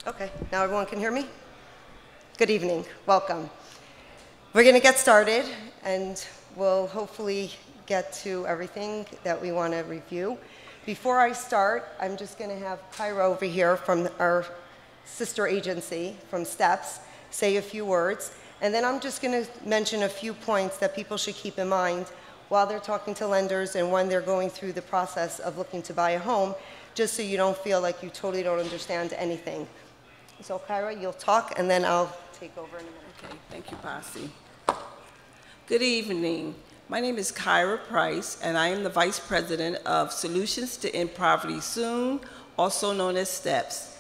Okay, now everyone can hear me? Good evening, welcome. We're going to get started, and we'll hopefully get to everything that we want to review. Before I start, I'm just going to have Kyra over here from our sister agency, from STEPS, say a few words, and then I'm just going to mention a few points that people should keep in mind while they're talking to lenders and when they're going through the process of looking to buy a home, just so you don't feel like you totally don't understand anything. So Kyra, you'll talk, and then I'll take over in a minute. Okay, thank you, Posse. Good evening. My name is Kyra Price, and I am the Vice President of Solutions to End Poverty Soon, also known as STEPS.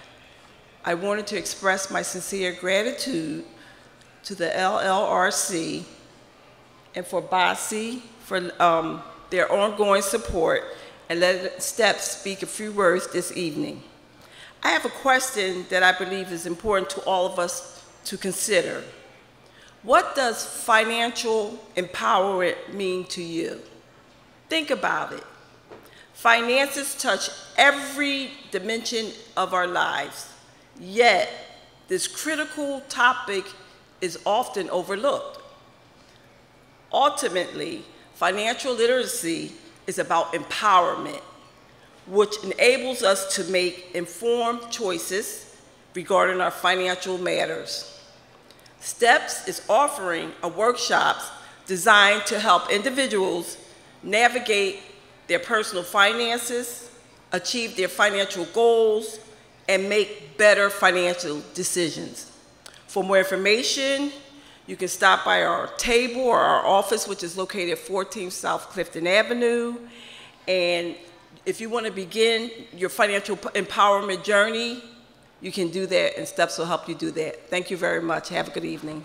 I wanted to express my sincere gratitude to the LLRC and for BASI for their ongoing support, and let STEPS speak a few words this evening. I have a question that I believe is important to all of us to consider. What does financial empowerment mean to you? Think about it. Finances touch every dimension of our lives, yet this critical topic is often overlooked. Ultimately, financial literacy is about empowerment, which enables us to make informed choices regarding our financial matters. STEPS is offering a workshop designed to help individuals navigate their personal finances, achieve their financial goals, and make better financial decisions. For more information, you can stop by our table or our office, which is located at 14 South Clifton Avenue. And if you want to begin your financial empowerment journey, you can do that, and STEPS will help you do that. Thank you very much. Have a good evening.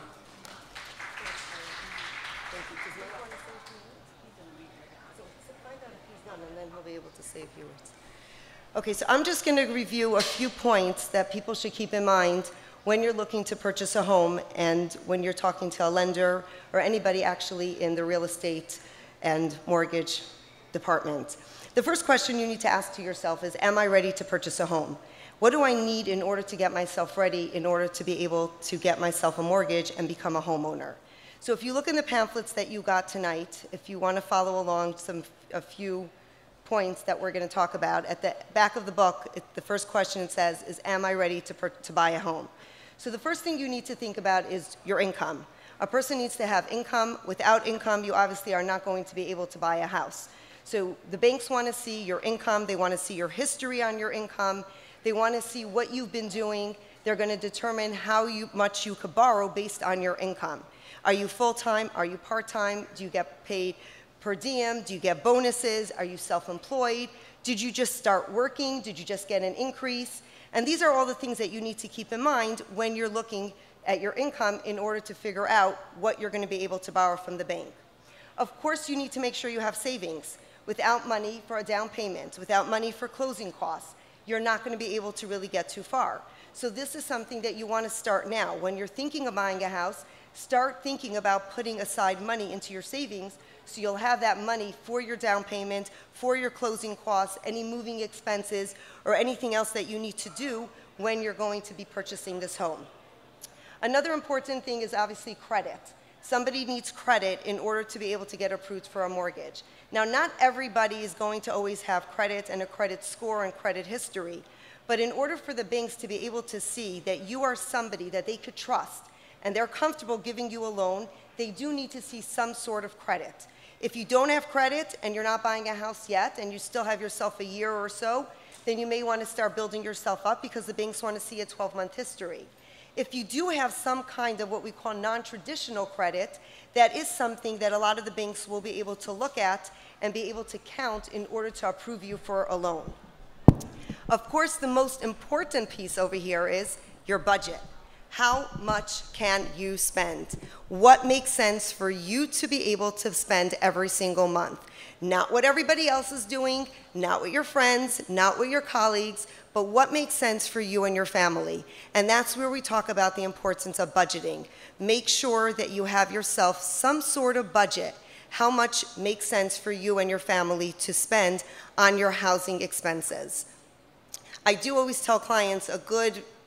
Okay, so I'm just going to review a few points that people should keep in mind when you're looking to purchase a home and when you're talking to a lender or anybody actually in the real estate and mortgage department. The first question you need to ask to yourself is, am I ready to purchase a home? What do I need in order to get myself ready in order to be able to get myself a mortgage and become a homeowner? So if you look in the pamphlets that you got tonight, if you want to follow along a few points that we're going to talk about, at the back of the book, the first question it says is, am I ready to buy a home? So the first thing you need to think about is your income. A person needs to have income. Without income, you obviously are not going to be able to buy a house. So the banks want to see your income. They want to see your history on your income. They want to see what you've been doing. They're going to determine how much you could borrow based on your income. Are you full-time? Are you part-time? Do you get paid per diem? Do you get bonuses? Are you self-employed? Did you just start working? Did you just get an increase? And these are all the things that you need to keep in mind when you're looking at your income in order to figure out what you're going to be able to borrow from the bank. Of course, you need to make sure you have savings. Without money for a down payment, without money for closing costs, you're not going to be able to really get too far. So this is something that you want to start now. When you're thinking of buying a house, start thinking about putting aside money into your savings so you'll have that money for your down payment, for your closing costs, any moving expenses, or anything else that you need to do when you're going to be purchasing this home. Another important thing is obviously credit. Somebody needs credit in order to be able to get approved for a mortgage. Now, not everybody is going to always have credit and a credit score and credit history, but in order for the banks to be able to see that you are somebody that they could trust and they're comfortable giving you a loan, they do need to see some sort of credit. If you don't have credit and you're not buying a house yet and you still have yourself a year or so, then you may want to start building yourself up because the banks want to see a 12-month history. If you do have some kind of what we call non-traditional credit, that is something that a lot of the banks will be able to look at and be able to count in order to approve you for a loan. Of course, the most important piece over here is your budget. How much can you spend? What makes sense for you to be able to spend every single month? Not what everybody else is doing, not with your friends, not with your colleagues, but what makes sense for you and your family. And that's where we talk about the importance of budgeting. Make sure that you have yourself some sort of budget. How much makes sense for you and your family to spend on your housing expenses? I do always tell clients a good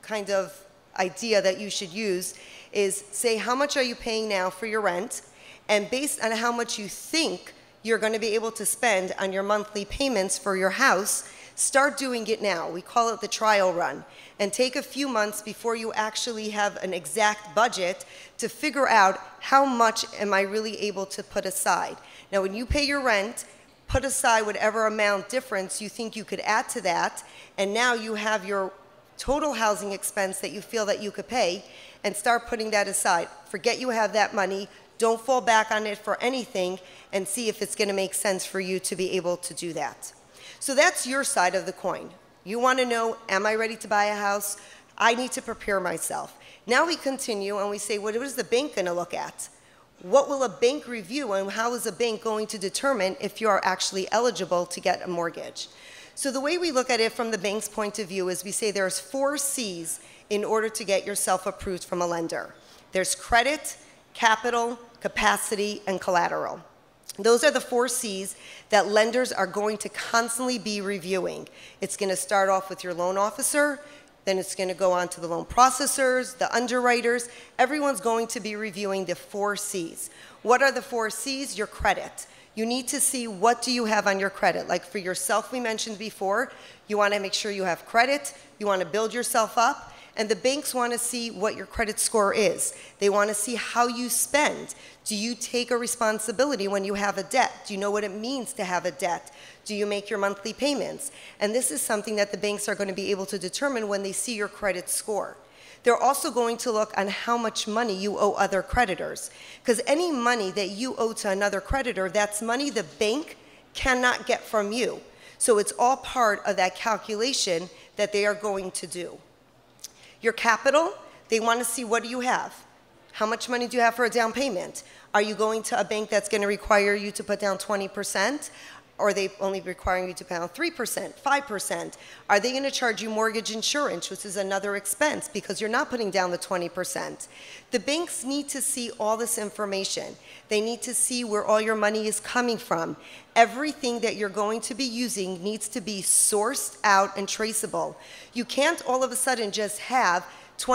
kind of idea that you should use is say how much are you paying now for your rent, and based on how much you think you're going to be able to spend on your monthly payments for your house, start doing it now. We call it the trial run. And take a few months before you actually have an exact budget to figure out how much am I really able to put aside. Now, when you pay your rent, put aside whatever amount difference you think you could add to that, and now you have your total housing expense that you feel that you could pay, and start putting that aside. Forget you have that money. Don't fall back on it for anything, and see if it's going to make sense for you to be able to do that. So that's your side of the coin. You want to know, am I ready to buy a house? I need to prepare myself. Now we continue and we say, what is the bank going to look at? What will a bank review, and how is a bank going to determine if you are actually eligible to get a mortgage? So the way we look at it from the bank's point of view is we say there's 4 C's in order to get yourself approved from a lender. There's credit, capital, capacity, and collateral. Those are the 4 C's that lenders are going to constantly be reviewing. It's going to start off with your loan officer, then it's going to go on to the loan processors, the underwriters. Everyone's going to be reviewing the 4 C's. What are the 4 C's? Your credit. You need to see what do you have on your credit. Like for yourself, we mentioned before, you want to make sure you have credit, you want to build yourself up, and the banks want to see what your credit score is. They want to see how you spend. Do you take a responsibility when you have a debt? Do you know what it means to have a debt? Do you make your monthly payments? And this is something that the banks are going to be able to determine when they see your credit score. They're also going to look on how much money you owe other creditors. Because any money that you owe to another creditor, that's money the bank cannot get from you. So it's all part of that calculation that they are going to do. Your capital, they want to see what do you have. How much money do you have for a down payment? Are you going to a bank that's going to require you to put down 20%? Or are they only requiring you to put down 3%, 5%? Are they going to charge you mortgage insurance, which is another expense because you're not putting down the 20%? The banks need to see all this information. They need to see where all your money is coming from. Everything that you're going to be using needs to be sourced out and traceable. You can't all of a sudden just have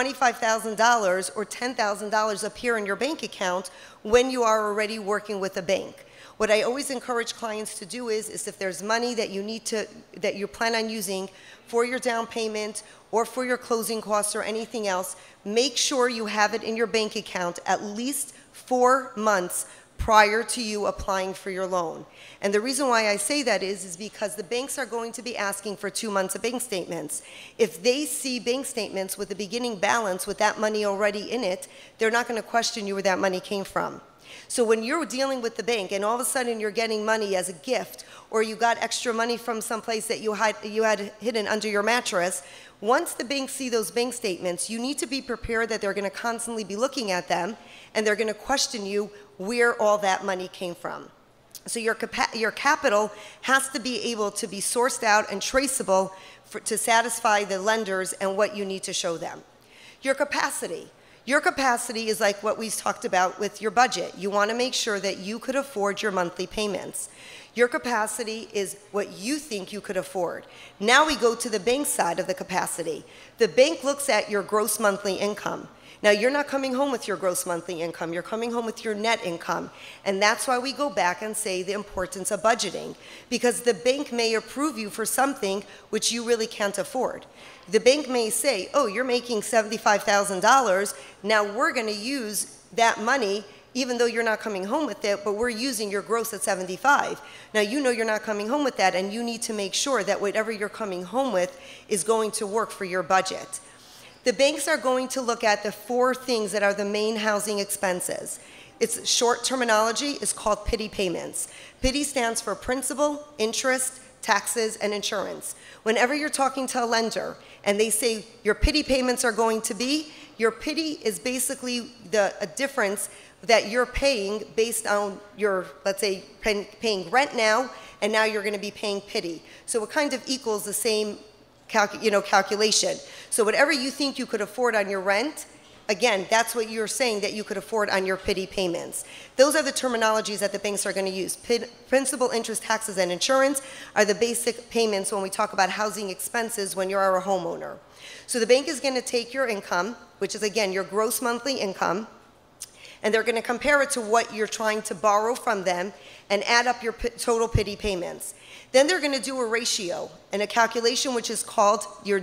$25,000 or $10,000 appear in your bank account when you are already working with a bank. What I always encourage clients to do is if there's money that you plan on using for your down payment or for your closing costs or anything else, make sure you have it in your bank account at least 4 months prior to you applying for your loan. And the reason why I say that is because the banks are going to be asking for 2 months of bank statements. If they see bank statements with a beginning balance with that money already in it, they're not going to question you where that money came from. So when you're dealing with the bank and all of a sudden you're getting money as a gift, or you got extra money from someplace that you had hidden under your mattress, once the banks see those bank statements, you need to be prepared that they're going to constantly be looking at them and they're going to question you where all that money came from. So your capital has to be able to be sourced out and traceable to satisfy the lenders and what you need to show them. Your capacity. Your capacity is like what we talked about with your budget. You want to make sure that you could afford your monthly payments. Your capacity is what you think you could afford. Now we go to the bank side of the capacity. The bank looks at your gross monthly income. Now, you're not coming home with your gross monthly income. You're coming home with your net income. And that's why we go back and say the importance of budgeting, because the bank may approve you for something which you really can't afford. The bank may say, oh, you're making $75,000. Now we're going to use that money even though you're not coming home with it, but we're using your gross at 75. Now you know you're not coming home with that, and you need to make sure that whatever you're coming home with is going to work for your budget. The banks are going to look at the 4 things that are the main housing expenses. Its short terminology is called PITI payments. PITI stands for principal, interest, taxes, and insurance. Whenever you're talking to a lender and they say your PITI payments are going to be, your PITI is basically a difference that you're paying based on your, let's say, paying rent now, and now you're going to be paying PITI. So it kind of equals the same calculation. So whatever you think you could afford on your rent, again, that's what you're saying that you could afford on your PITI payments. Those are the terminologies that the banks are going to use. Principal, interest, taxes, and insurance are the basic payments when we talk about housing expenses when you're a homeowner. So the bank is going to take your income, which is, again, your gross monthly income, and they're going to compare it to what you're trying to borrow from them and add up your total PITI payments. Then they're going to do a ratio and a calculation which is called your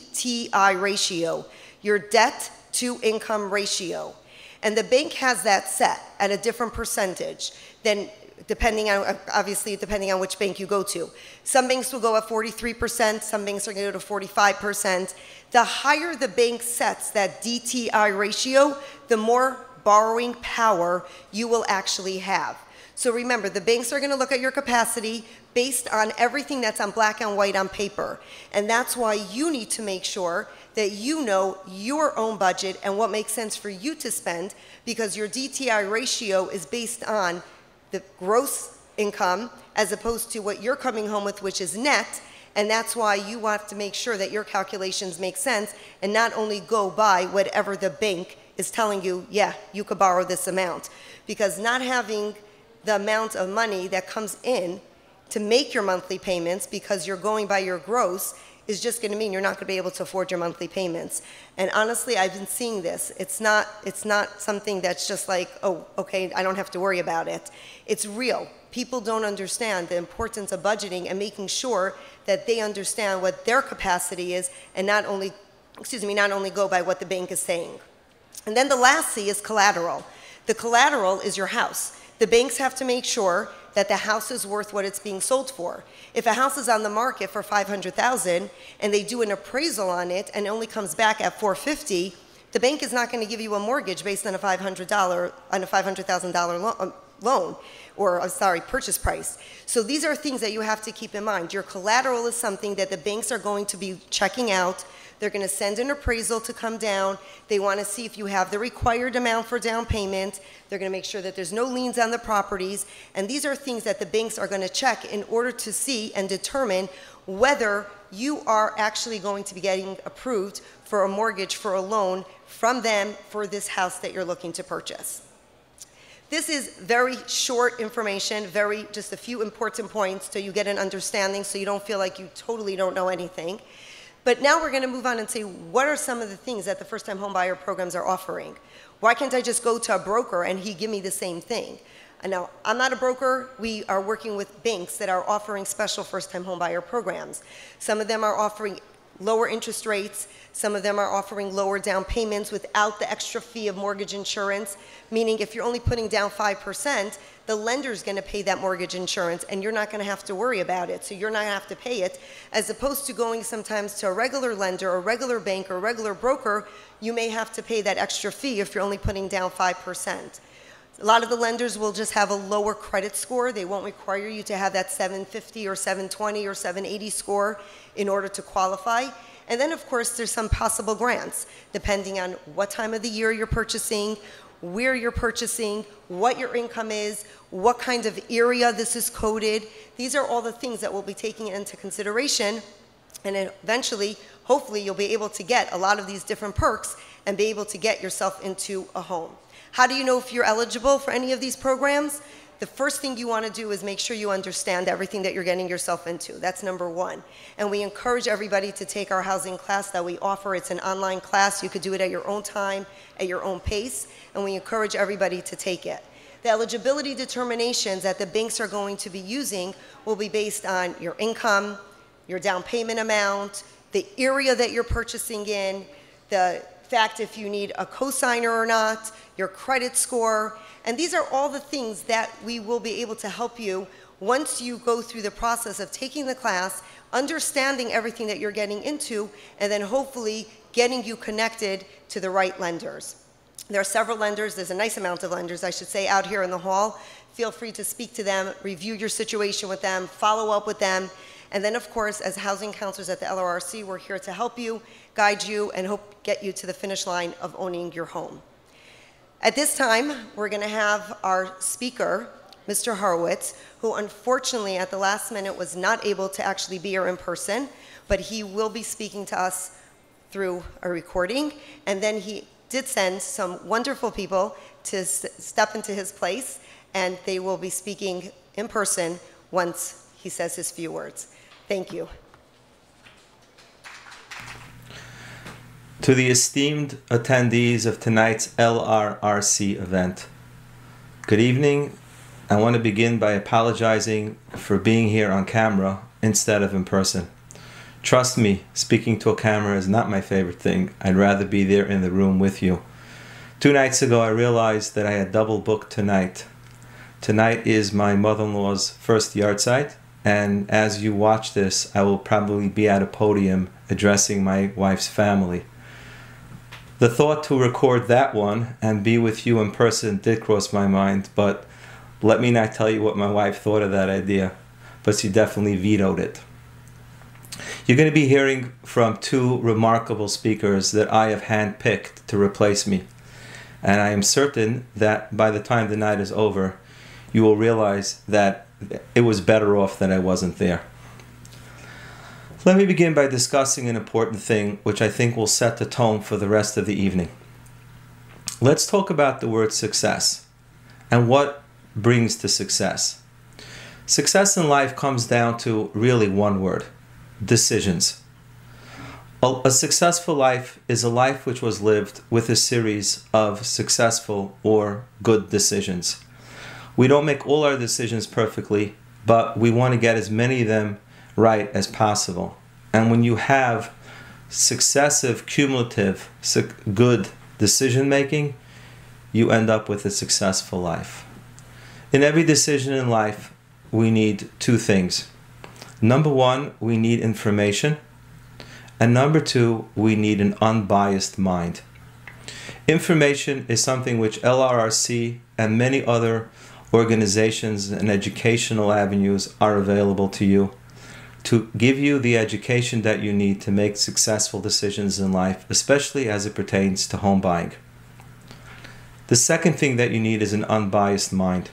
DTI ratio, your debt to income ratio. And the bank has that set at a different percentage than depending on, obviously, depending on which bank you go to. Some banks will go at 43%, some banks are going to go to 45%. The higher the bank sets that DTI ratio, the more borrowing power you will actually have. So remember, the banks are going to look at your capacity based on everything that's on black and white on paper. And that's why you need to make sure that you know your own budget and what makes sense for you to spend, because your DTI ratio is based on the gross income as opposed to what you're coming home with, which is net. And that's why you have to make sure that your calculations make sense and not only go by whatever the bank is telling you, yeah, you could borrow this amount. Because not having the amount of money that comes in to make your monthly payments, because you're going by your gross, is just going to mean you're not going to be able to afford your monthly payments. And honestly, I've been seeing this. It's not something that's just like, oh, okay, I don't have to worry about it. It's real. People don't understand the importance of budgeting and making sure that they understand what their capacity is and not only go by what the bank is saying. And then the last C is collateral. The collateral is your house. The banks have to make sure that the house is worth what it's being sold for. If a house is on the market for $500,000 and they do an appraisal on it and it only comes back at $450,000, the bank is not going to give you a mortgage based on a $500,000 loan, or purchase price. So these are things that you have to keep in mind. Your collateral is something that the banks are going to be checking out. They're going to send an appraisal to come down. They want to see if you have the required amount for down payment. They're going to make sure that there's no liens on the properties. And these are things that the banks are going to check in order to see and determine whether you are actually going to be getting approved for a mortgage, for a loan from them for this house that you're looking to purchase. This is very short information, just a few important points so you get an understanding, so you don't feel like you totally don't know anything. But now we're going to move on and say, what are some of the things that the first-time homebuyer programs are offering? Why can't I just go to a broker and he give me the same thing? And now, I'm not a broker. We are working with banks that are offering special first-time homebuyer programs. Some of them are offering lower interest rates. Some of them are offering lower down payments without the extra fee of mortgage insurance, meaning if you're only putting down 5%, the lender's going to pay that mortgage insurance and you're not going to have to worry about it. So you're not going to have to pay it, as opposed to going sometimes to a regular lender or a regular bank or a regular broker, you may have to pay that extra fee if you're only putting down 5%. A lot of the lenders will just have a lower credit score. They won't require you to have that 750 or 720 or 780 score in order to qualify. And then, of course, there's some possible grants, depending on what time of the year you're purchasing, where you're purchasing, what your income is, what kind of area this is coded. These are all the things that we'll be taking into consideration. And eventually, hopefully, you'll be able to get a lot of these different perks and be able to get yourself into a home. How do you know if you're eligible for any of these programs? The first thing you want to do is make sure you understand everything that you're getting yourself into. That's number one. And we encourage everybody to take our housing class that we offer. It's an online class. You could do it at your own time, at your own pace, and we encourage everybody to take it. The eligibility determinations that the banks are going to be using will be based on your income, your down payment amount, the area that you're purchasing in, the fact if you need a cosigner or not, your credit score, and these are all the things that we will be able to help you once you go through the process of taking the class, understanding everything that you're getting into, and then hopefully getting you connected to the right lenders. There are several lenders, there's a nice amount of lenders, I should say, out here in the hall. Feel free to speak to them, review your situation with them, follow up with them, and then of course, as housing counselors at the LRRC, we're here to help you, guide you, and hope get you to the finish line of owning your home. At this time, we're going to have our speaker, Mr. Horowitz, who unfortunately at the last minute was not able to actually be here in person, but he will be speaking to us through a recording, and then he did send some wonderful people to step into his place, and they will be speaking in person once he says his few words. Thank you. To the esteemed attendees of tonight's LRRC event, good evening. I want to begin by apologizing for being here on camera instead of in person. Trust me, speaking to a camera is not my favorite thing. I'd rather be there in the room with you. 2 nights ago, I realized that I had double booked tonight. Tonight is my mother-in-law's first yahrzeit, and as you watch this, I will probably be at a podium addressing my wife's family. The thought to record that one and be with you in person did cross my mind, but let me not tell you what my wife thought of that idea, but she definitely vetoed it. You're going to be hearing from 2 remarkable speakers that I have handpicked to replace me, and I am certain that by the time the night is over, you will realize that it was better off that I wasn't there. Let me begin by discussing an important thing which I think will set the tone for the rest of the evening. Let's talk about the word success and what brings to success. Success in life comes down to really one word: decisions. A successful life is a life which was lived with a series of successful or good decisions. We don't make all our decisions perfectly, but we want to get as many of them right as possible. And when you have successive, cumulative, good decision making, you end up with a successful life. In every decision in life, we need 2 things. Number 1, we need information. And number 2, we need an unbiased mind. Information is something which LRRC and many other organizations and educational avenues are available to you to give you the education that you need to make successful decisions in life, especially as it pertains to home buying. The second thing that you need is an unbiased mind.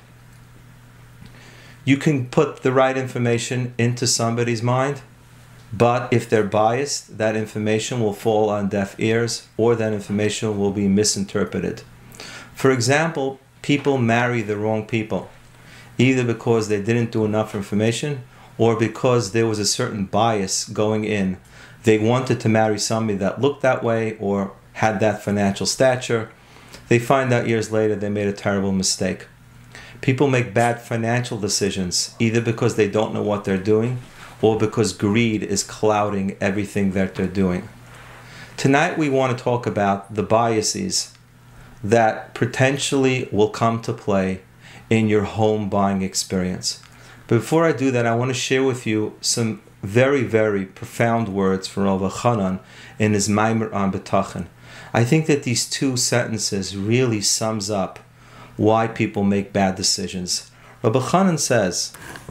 You can put the right information into somebody's mind, but if they're biased, that information will fall on deaf ears or that information will be misinterpreted. For example, people marry the wrong people, either because they didn't do enough information or because there was a certain bias going in. They wanted to marry somebody that looked that way or had that financial stature. They find out years later they made a terrible mistake. People make bad financial decisions either because they don't know what they're doing or because greed is clouding everything that they're doing. Tonight we want to talk about the biases that potentially will come to play in your home buying experience. But before I do that, I want to share with you some very, very profound words from Rav Chanan in his Maimer on Betachin. I think that these 2 sentences really sums up why people make bad decisions. Rav Chanan says,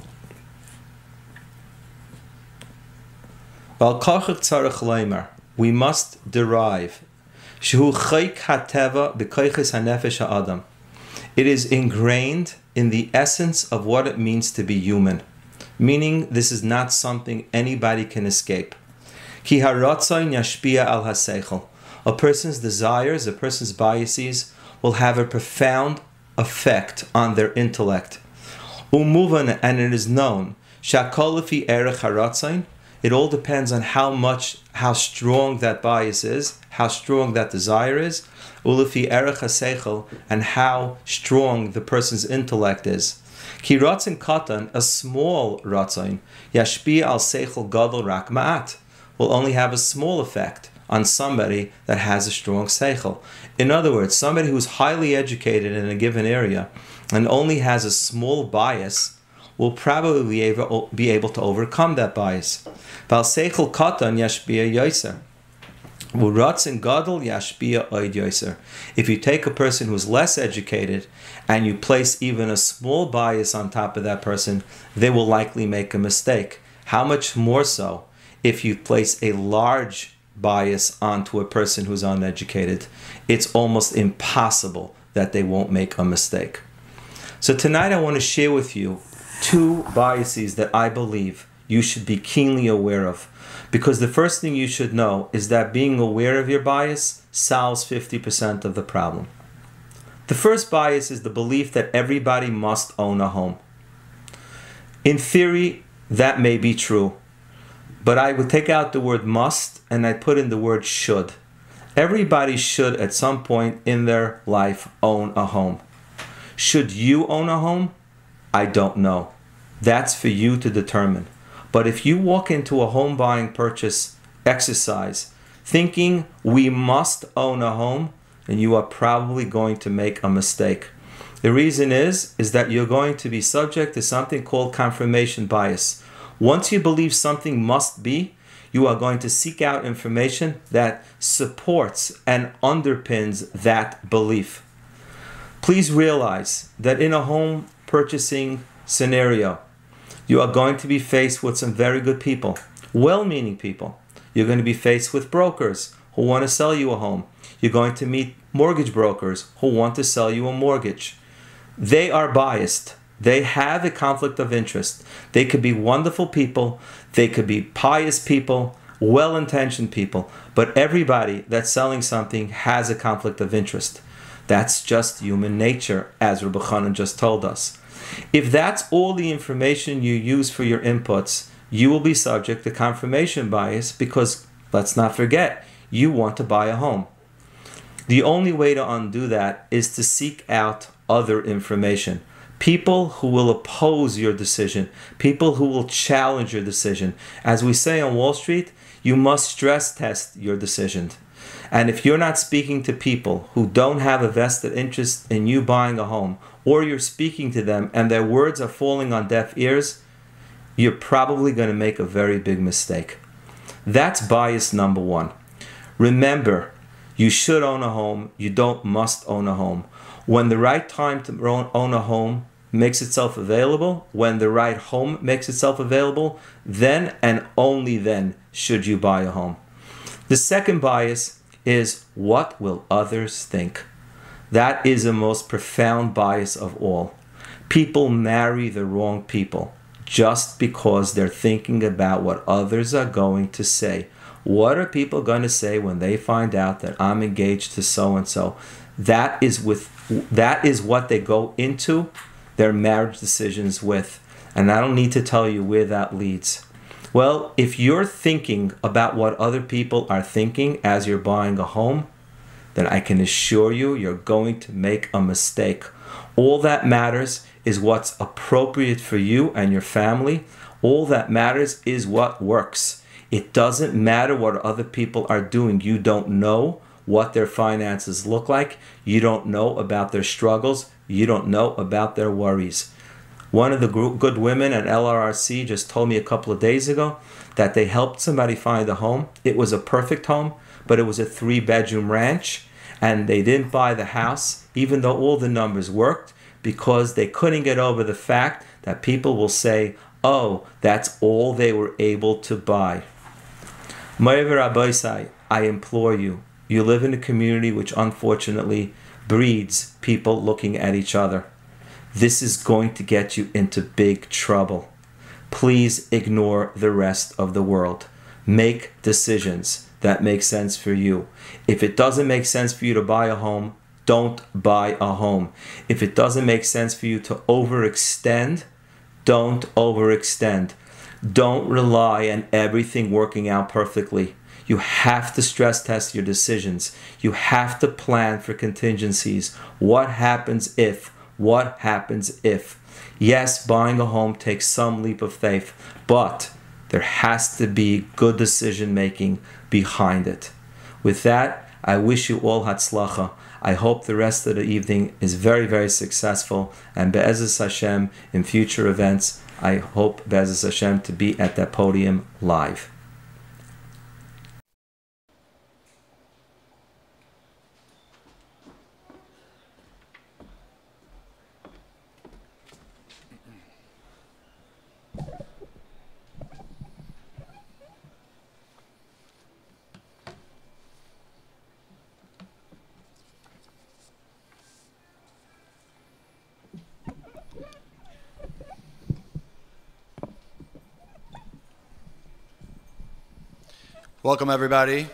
we must derive it is ingrained in the essence of what it means to be human, meaning this is not something anybody can escape. A person's desires, a person's biases will have a profound effect on their intellect. And it is known, it all depends on how strong that bias is, how strong that desire is, and how strong the person's intellect is. Ki ratzon katan, a small ratzon, yashpi al seichel gadol rak ma'at, will only have a small effect on somebody that has a strong seichel. In other words, somebody who's highly educated in a given area and only has a small bias will probably be able to overcome that bias. Val seichel katan yashpi yoser. If you take a person who's less educated and you place even a small bias on top of that person, they will likely make a mistake. How much more so if you place a large bias onto a person who's uneducated? It's almost impossible that they won't make a mistake. So tonight I want to share with you 2 biases that I believe you should be keenly aware of. Because the first thing you should know is that being aware of your bias solves 50% of the problem. The first bias is the belief that everybody must own a home. In theory, that may be true, but I would take out the word must and I'd put in the word should. Everybody should at some point in their life own a home. Should you own a home? I don't know. That's for you to determine. But if you walk into a home buying purchase exercise thinking we must own a home, then you are probably going to make a mistake. The reason is that you're going to be subject to something called confirmation bias. Once you believe something must be, you are going to seek out information that supports and underpins that belief. Please realize that in a home purchasing scenario, you are going to be faced with some very good people, well-meaning people. You're going to be faced with brokers who want to sell you a home. You're going to meet mortgage brokers who want to sell you a mortgage. They are biased. They have a conflict of interest. They could be wonderful people. They could be pious people, well-intentioned people. But everybody that's selling something has a conflict of interest. That's just human nature, as Rabbi Chanan just told us. If that's all the information you use for your inputs, you will be subject to confirmation bias because, let's not forget, you want to buy a home. The only way to undo that is to seek out other information. People who will oppose your decision. People who will challenge your decision. As we say on Wall Street, you must stress test your decision. And if you're not speaking to people who don't have a vested interest in you buying a home, or you're speaking to them and their words are falling on deaf ears, you're probably going to make a very big mistake. That's bias number one. Remember, you should own a home. You don't must own a home. When the right time to own a home makes itself available, when the right home makes itself available, then and only then should you buy a home. The second bias is, what will others think? That is the most profound bias of all. People marry the wrong people just because they're thinking about what others are going to say. What are people going to say when they find out that I'm engaged to so-and-so? That is what they go into their marriage decisions with. And I don't need to tell you where that leads. Well, if you're thinking about what other people are thinking as you're buying a home, then I can assure you you're going to make a mistake. All that matters is what's appropriate for you and your family. All that matters is what works. It doesn't matter what other people are doing. You don't know what their finances look like. You don't know about their struggles. You don't know about their worries. One of the good women at LRRC just told me a couple of days ago that they helped somebody find a home. It was a perfect home, but it was a 3-bedroom ranch, and they didn't buy the house, even though all the numbers worked, because they couldn't get over the fact that people will say, oh, that's all they were able to buy. Mo'ever Rabbeisai, I implore you, you live in a community which unfortunately breeds people looking at each other. This is going to get you into big trouble. Please ignore the rest of the world. Make decisions that make sense for you. If it doesn't make sense for you to buy a home, don't buy a home. If it doesn't make sense for you to overextend, don't overextend. Don't rely on everything working out perfectly. You have to stress test your decisions. You have to plan for contingencies. What happens if? What happens if? Yes, buying a home takes some leap of faith, but there has to be good decision making behind it. With that, I wish you all Hatzlacha. I hope the rest of the evening is very, very successful, and Be'ezus Hashem, in future events, I hope Be'ezus Hashem to be at that podium live. Welcome, everybody.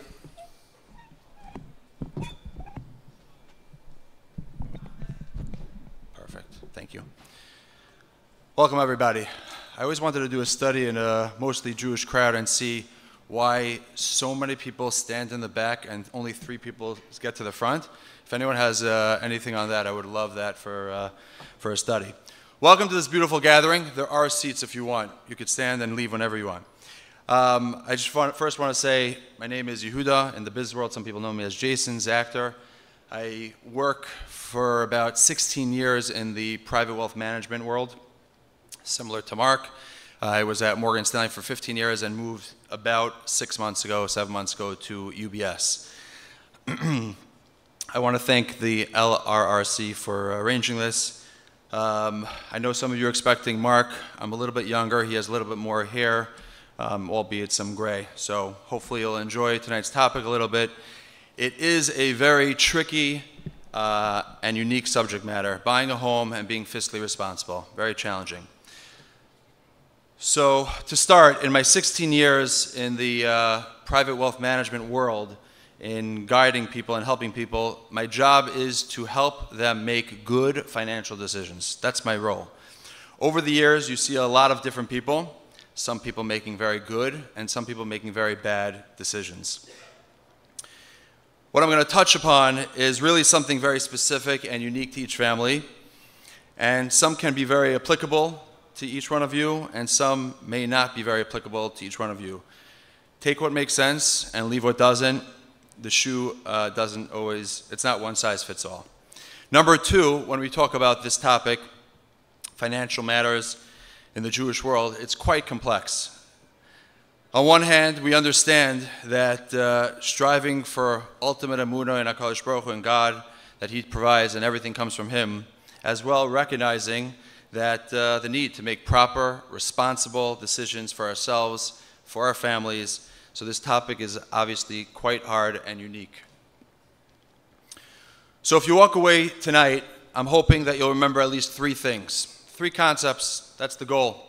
Perfect. Thank you. Welcome, everybody. I always wanted to do a study in a mostly Jewish crowd and see why so many people stand in the back and only 3 people get to the front. If anyone has anything on that, I would love that for a study. Welcome to this beautiful gathering. There are seats if you want. You could stand and leave whenever you want. I just first want to say my name is Yehuda. In the business world, some people know me as Jason Zactor. I work for about 16 years in the private wealth management world, similar to Mark. I was at Morgan Stanley for 15 years and moved about 7 months ago to UBS. I want to thank the LRRC for arranging this. I know some of you are expecting Mark. I'm a little bit younger. He has a little bit more hair, albeit some gray. So hopefully you'll enjoy tonight's topic a little bit. It is a very tricky and unique subject matter, buying a home and being fiscally responsible. Very challenging. So to start, in my 16 years in the private wealth management world, in guiding people and helping people, my job is to help them make good financial decisions. That's my role. Over the years, you see a lot of different people, some people making very good and some people making very bad decisions. What I'm going to touch upon is really something very specific and unique to each family, and some can be very applicable to each one of you, and some may not be very applicable to each one of you. Take what makes sense and leave what doesn't. The shoe doesn't always, it's not one size fits all. Number 2, when we talk about this topic, financial matters in the Jewish world, it's quite complex. On one hand, we understand that striving for ultimate emunah in HaKadosh Baruch Hu and God, that He provides and everything comes from Him, as well recognizing that the need to make proper, responsible decisions for ourselves, for our families. So this topic is obviously quite hard and unique. So if you walk away tonight, I'm hoping that you'll remember at least 3 things. 3 concepts, that's the goal.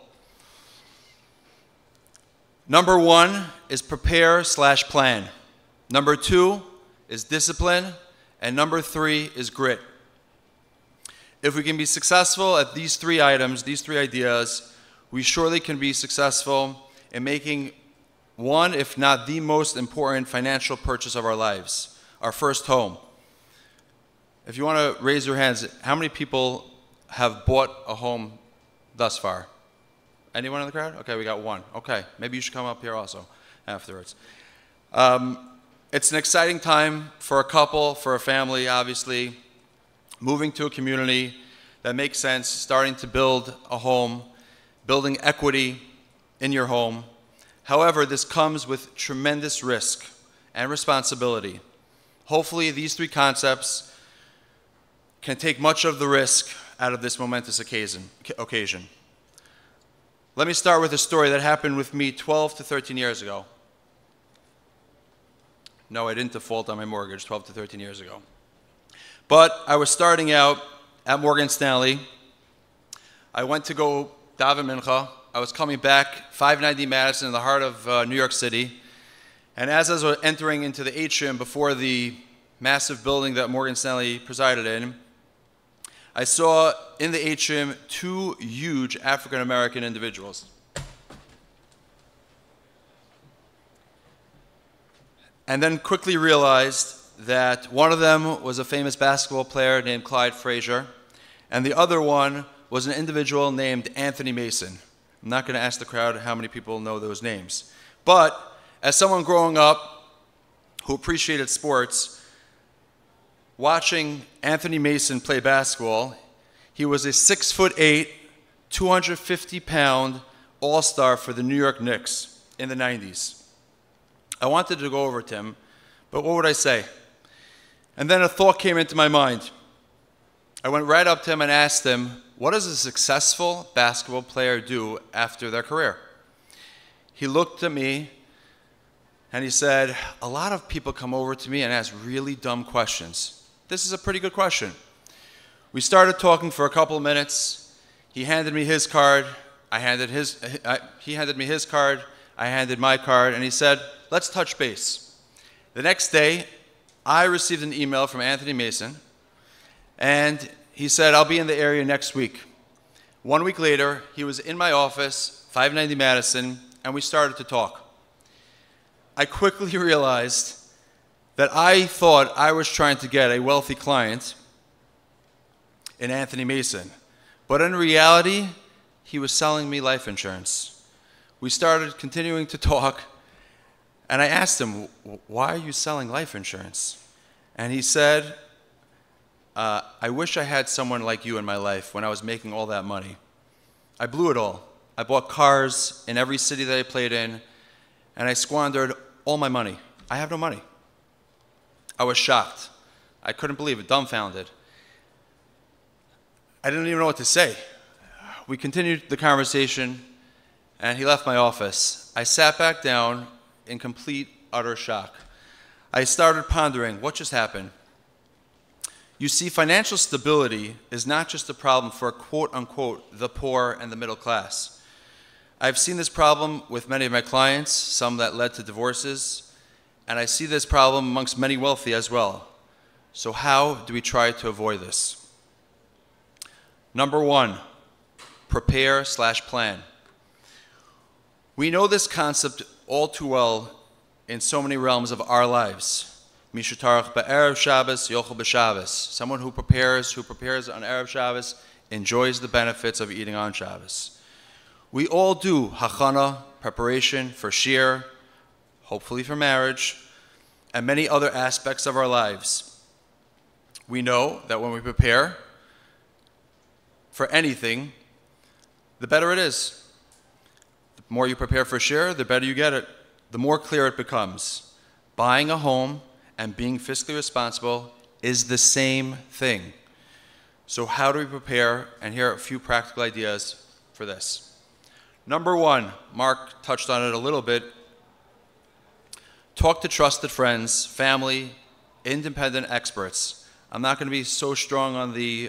Number 1 is prepare/plan. Number 2 is discipline. And number 3 is grit. If we can be successful at these 3 items, these 3 ideas, we surely can be successful in making one, if not the most important financial purchase of our lives, our first home. If you want to raise your hands, how many people have bought a home thus far? Anyone in the crowd? Okay, we got 1. Okay, maybe you should come up here also afterwards. It's an exciting time for a couple, for a family, obviously. Moving to a community that makes sense, starting to build a home, building equity in your home. However, this comes with tremendous risk and responsibility. Hopefully, these 3 concepts can take much of the risk out of this momentous occasion. Let me start with a story that happened with me 12 to 13 years ago. No, I didn't default on my mortgage 12 to 13 years ago. But I was starting out at Morgan Stanley. I went to go daven mincha. I was coming back, 590 Madison in the heart of New York City. And as I was entering into the atrium before the massive building that Morgan Stanley presided in, I saw in the atrium 2 huge African-American individuals. And then quickly realized that one of them was a famous basketball player named Clyde Frazier, and the other one was an individual named Anthony Mason. I'm not going to ask the crowd how many people know those names. But as someone growing up who appreciated sports, watching Anthony Mason play basketball, he was a 6'8", 250-pound all-star for the New York Knicks in the 90s. I wanted to go over to him, but what would I say? And then a thought came into my mind. I went right up to him and asked him, what does a successful basketball player do after their career? He looked at me and he said, a lot of people come over to me and ask really dumb questions. This is a pretty good question. We started talking for a couple of minutes. He handed me his card. He handed me his card. I I handed my card, and he said, let's touch base. The next day, I received an email from Anthony Mason, and he said, I'll be in the area next week. 1 week later, he was in my office, 590 Madison, and we started to talk. I quickly realized that I thought I was trying to get a wealthy client in Anthony Mason, but in reality, he was selling me life insurance. We started continuing to talk, and I asked him, why are you selling life insurance? And he said, I wish I had someone like you in my life when I was making all that money. I blew it all. I bought cars in every city that I played in, and I squandered all my money. I have no money. I was shocked. I couldn't believe it, dumbfounded. I didn't even know what to say. We continued the conversation, and he left my office. I sat back down in complete, utter shock. I started pondering, what just happened? You see, financial stability is not just a problem for, quote-unquote, the poor and the middle class. I've seen this problem with many of my clients, some that led to divorces, and I see this problem amongst many wealthy as well. So how do we try to avoid this? Number one, prepare/plan. We know this concept all too well in so many realms of our lives. Mishatarach ba'erev Shabbos, yochel b'Shabbos. Someone who prepares on Erev Shabbos enjoys the benefits of eating on Shabbos. We all do hachana, preparation for shir, hopefully for marriage, and many other aspects of our lives. We know that when we prepare for anything, the better it is. The more you prepare for shir, the better you get it. The more clear it becomes. Buying a home and being fiscally responsible is the same thing. So how do we prepare? And here are a few practical ideas for this. Number one, Mark touched on it a little bit. Talk to trusted friends, family, independent experts. I'm not going to be so strong on the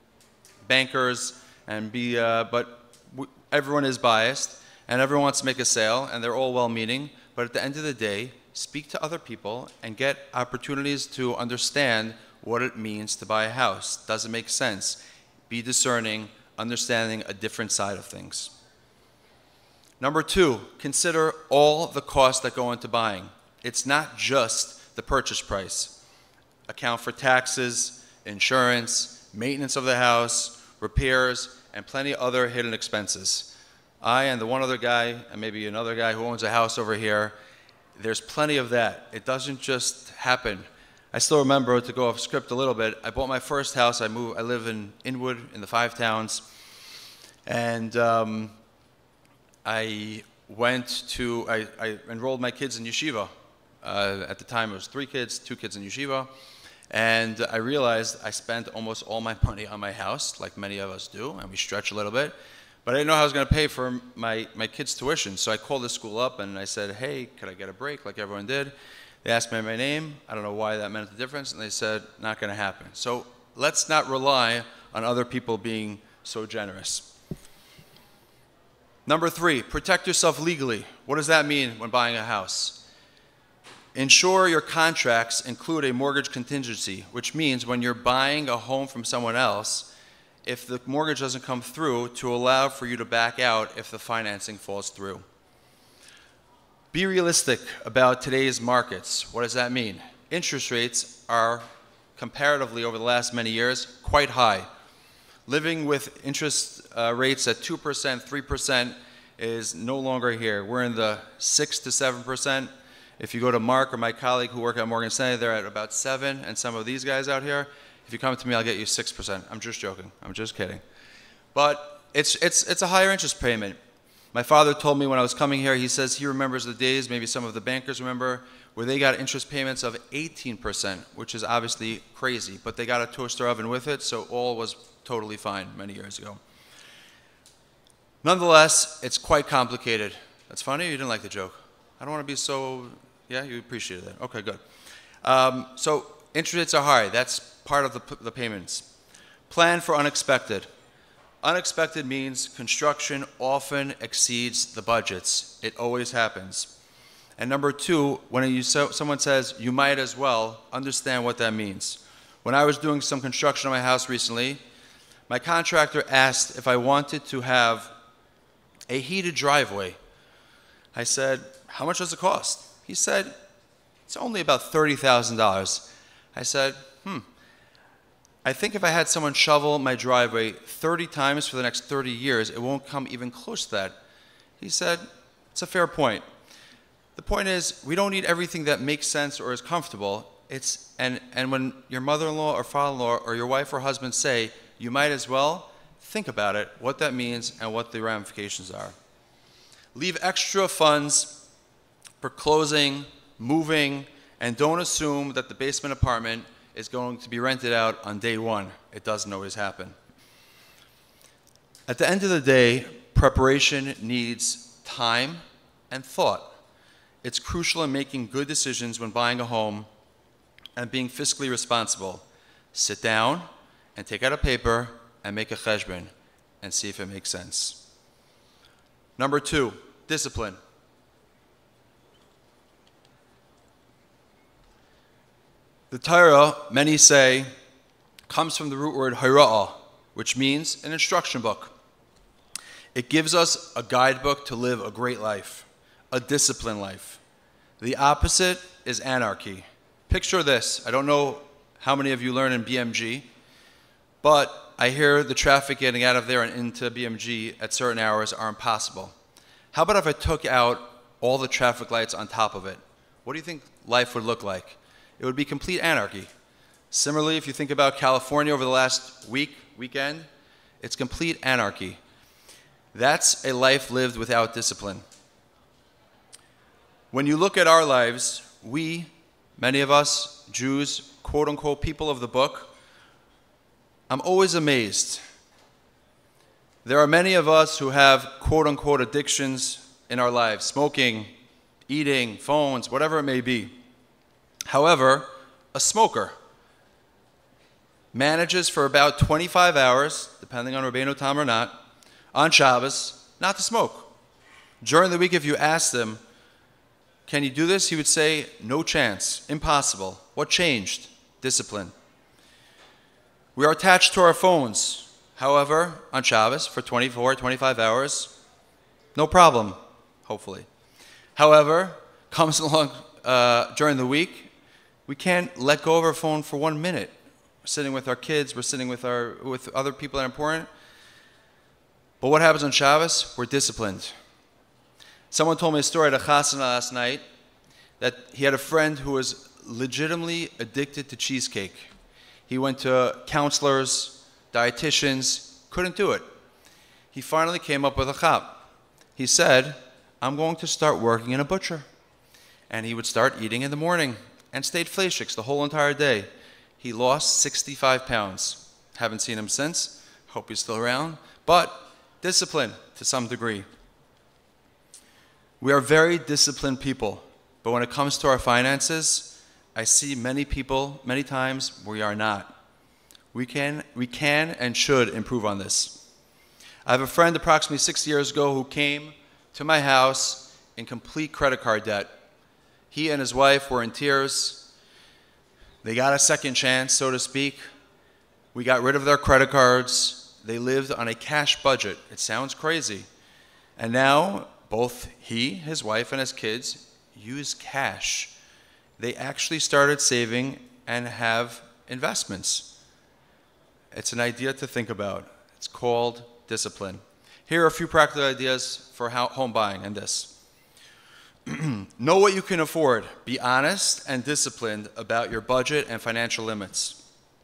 bankers but everyone is biased and everyone wants to make a sale and they're all well-meaning, but at the end of the day, speak to other people and get opportunities to understand what it means to buy a house. Does it make sense? Be discerning, understanding a different side of things. Number two, consider all the costs that go into buying. It's not just the purchase price. Account for taxes, insurance, maintenance of the house, repairs, and plenty of other hidden expenses. I and the one other guy, and maybe another guy who owns a house over here, there's plenty of that. It doesn't just happen. I still remember, to go off script a little bit, I bought my first house. I live in Inwood in the Five Towns, and I enrolled my kids in yeshiva. At the time, it was 3 kids, 2 kids in yeshiva, and I realized I spent almost all my money on my house, like many of us do, and we stretch a little bit. But I didn't know how I was going to pay for my kids' tuition, so I called the school up and I said, hey, could I get a break like everyone did? They asked me my name. I don't know why that meant the difference, and they said, not going to happen. So let's not rely on other people being so generous. Number 3, protect yourself legally. What does that mean when buying a house? Ensure your contracts include a mortgage contingency, which means when you're buying a home from someone else, if the mortgage doesn't come through, to allow for you to back out if the financing falls through. Be realistic about today's markets. What does that mean? Interest rates are, comparatively over the last many years, quite high. Living with interest rates at 2%, 3% is no longer here. We're in the 6 to 7%. If you go to Mark or my colleague who work at Morgan Stanley, they're at about 7%, and some of these guys out here, if you come to me, I'll get you 6%. I'm just joking. I'm just kidding. But it's a higher interest payment. My father told me when I was coming here, he says he remembers the days, maybe some of the bankers remember, where they got interest payments of 18%, which is obviously crazy, but they got a toaster oven with it, so all was totally fine many years ago. Nonetheless, it's quite complicated. That's funny? You didn't like the joke? I don't want to be so, yeah, you appreciated that. Okay, good. So interest rates are high. That's part of the payments. Plan for unexpected. Unexpected means construction often exceeds the budgets. It always happens. And number two, when someone says, you might as well, understand what that means. When I was doing some construction on my house recently, my contractor asked if I wanted to have a heated driveway. I said, how much does it cost? He said, it's only about $30,000. I said, I think if I had someone shovel my driveway 30 times for the next 30 years, it won't come even close to that. He said, it's a fair point. The point is, we don't need everything that makes sense or is comfortable. And when your mother-in-law or father-in-law or your wife or husband say, you might as well, think about it, what that means and what the ramifications are. Leave extra funds for closing, moving, and don't assume that the basement apartment is going to be rented out on day one. It doesn't always happen. At the end of the day, preparation needs time and thought. It's crucial in making good decisions when buying a home and being fiscally responsible. Sit down and take out a paper and make a cheshbon and see if it makes sense. Number two, discipline. The Torah, many say, comes from the root word hira'ah, which means an instruction book. It gives us a guidebook to live a great life, a disciplined life. The opposite is anarchy. Picture this. I don't know how many of you learn in BMG, but I hear the traffic getting out of there and into BMG at certain hours are impossible. How about if I took out all the traffic lights on top of it? What do you think life would look like? It would be complete anarchy. Similarly, if you think about California over the last weekend, it's complete anarchy. That's a life lived without discipline. When you look at our lives, we, many of us, Jews, quote unquote, people of the book, I'm always amazed. There are many of us who have quote unquote addictions in our lives, smoking, eating, phones, whatever it may be. However, a smoker manages for about 25 hours, depending on Rabbeinu Tam or not, on Shabbos, not to smoke. During the week, if you asked him, can you do this? He would say, no chance, impossible. What changed? Discipline. We are attached to our phones. However, on Shabbos, for 24, 25 hours, no problem, hopefully. However, comes along during the week, we can't let go of our phone for 1 minute. We're sitting with our kids, we're sitting with other people that are important. But what happens on Shabbos? We're disciplined. Someone told me a story at a chasana last night that he had a friend who was legitimately addicted to cheesecake. He went to counselors, dietitians, couldn't do it. He finally came up with a chap. He said, I'm going to start working in a butcher. And he would start eating in the morning and stayed fleischiks the whole entire day. He lost 65 pounds. Haven't seen him since. Hope he's still around. But discipline to some degree. We are very disciplined people, but when it comes to our finances, I see many people, many times, we are not. We can and should improve on this. I have a friend approximately 6 years ago who came to my house in complete credit card debt. He and his wife were in tears. They got a second chance, so to speak. We got rid of their credit cards. They lived on a cash budget. It sounds crazy. And now, both he, his wife, and his kids use cash. They actually started saving and have investments. It's an idea to think about. It's called discipline. Here are a few practical ideas for home buying and this. Know what you can afford. Be honest and disciplined about your budget and financial limits.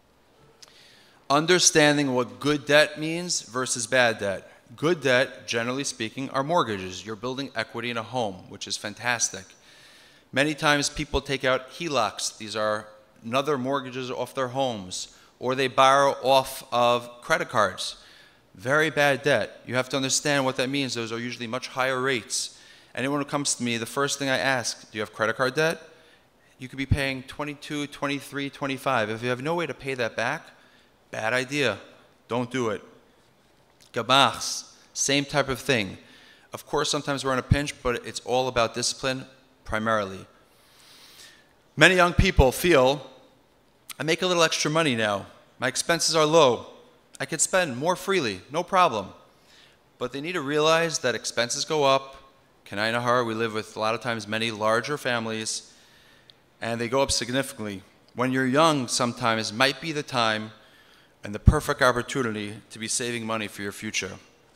Understanding what good debt means versus bad debt. Good debt, generally speaking, are mortgages. You're building equity in a home, which is fantastic. Many times people take out HELOCs. These are another mortgages off their homes, or they borrow off of credit cards. Very bad debt. You have to understand what that means. Those are usually much higher rates. Anyone who comes to me, the first thing I ask, do you have credit card debt? You could be paying 22, 23, 25. If you have no way to pay that back, bad idea. Don't do it. Gamachs, same type of thing. Of course, sometimes we're in a pinch, but it's all about discipline primarily. Many young people feel, I make a little extra money now. My expenses are low. I can spend more freely, no problem. But they need to realize that expenses go up. Kanai Nahar, we live with a lot of times many larger families, and they go up significantly. When you're young, sometimes might be the time and the perfect opportunity to be saving money for your future.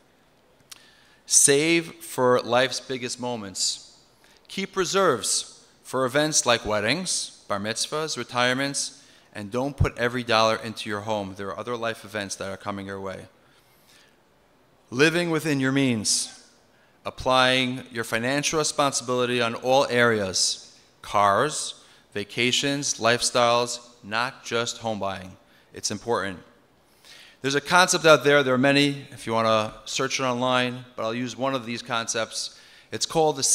Save for life's biggest moments. Keep reserves for events like weddings, bar mitzvahs, retirements, and don't put every dollar into your home. There are other life events that are coming your way. Living within your means. Applying your financial responsibility on all areas. Cars, vacations, lifestyles, not just home buying. It's important. There's a concept out there, there are many, if you want to search it online, but I'll use one of these concepts. It's called the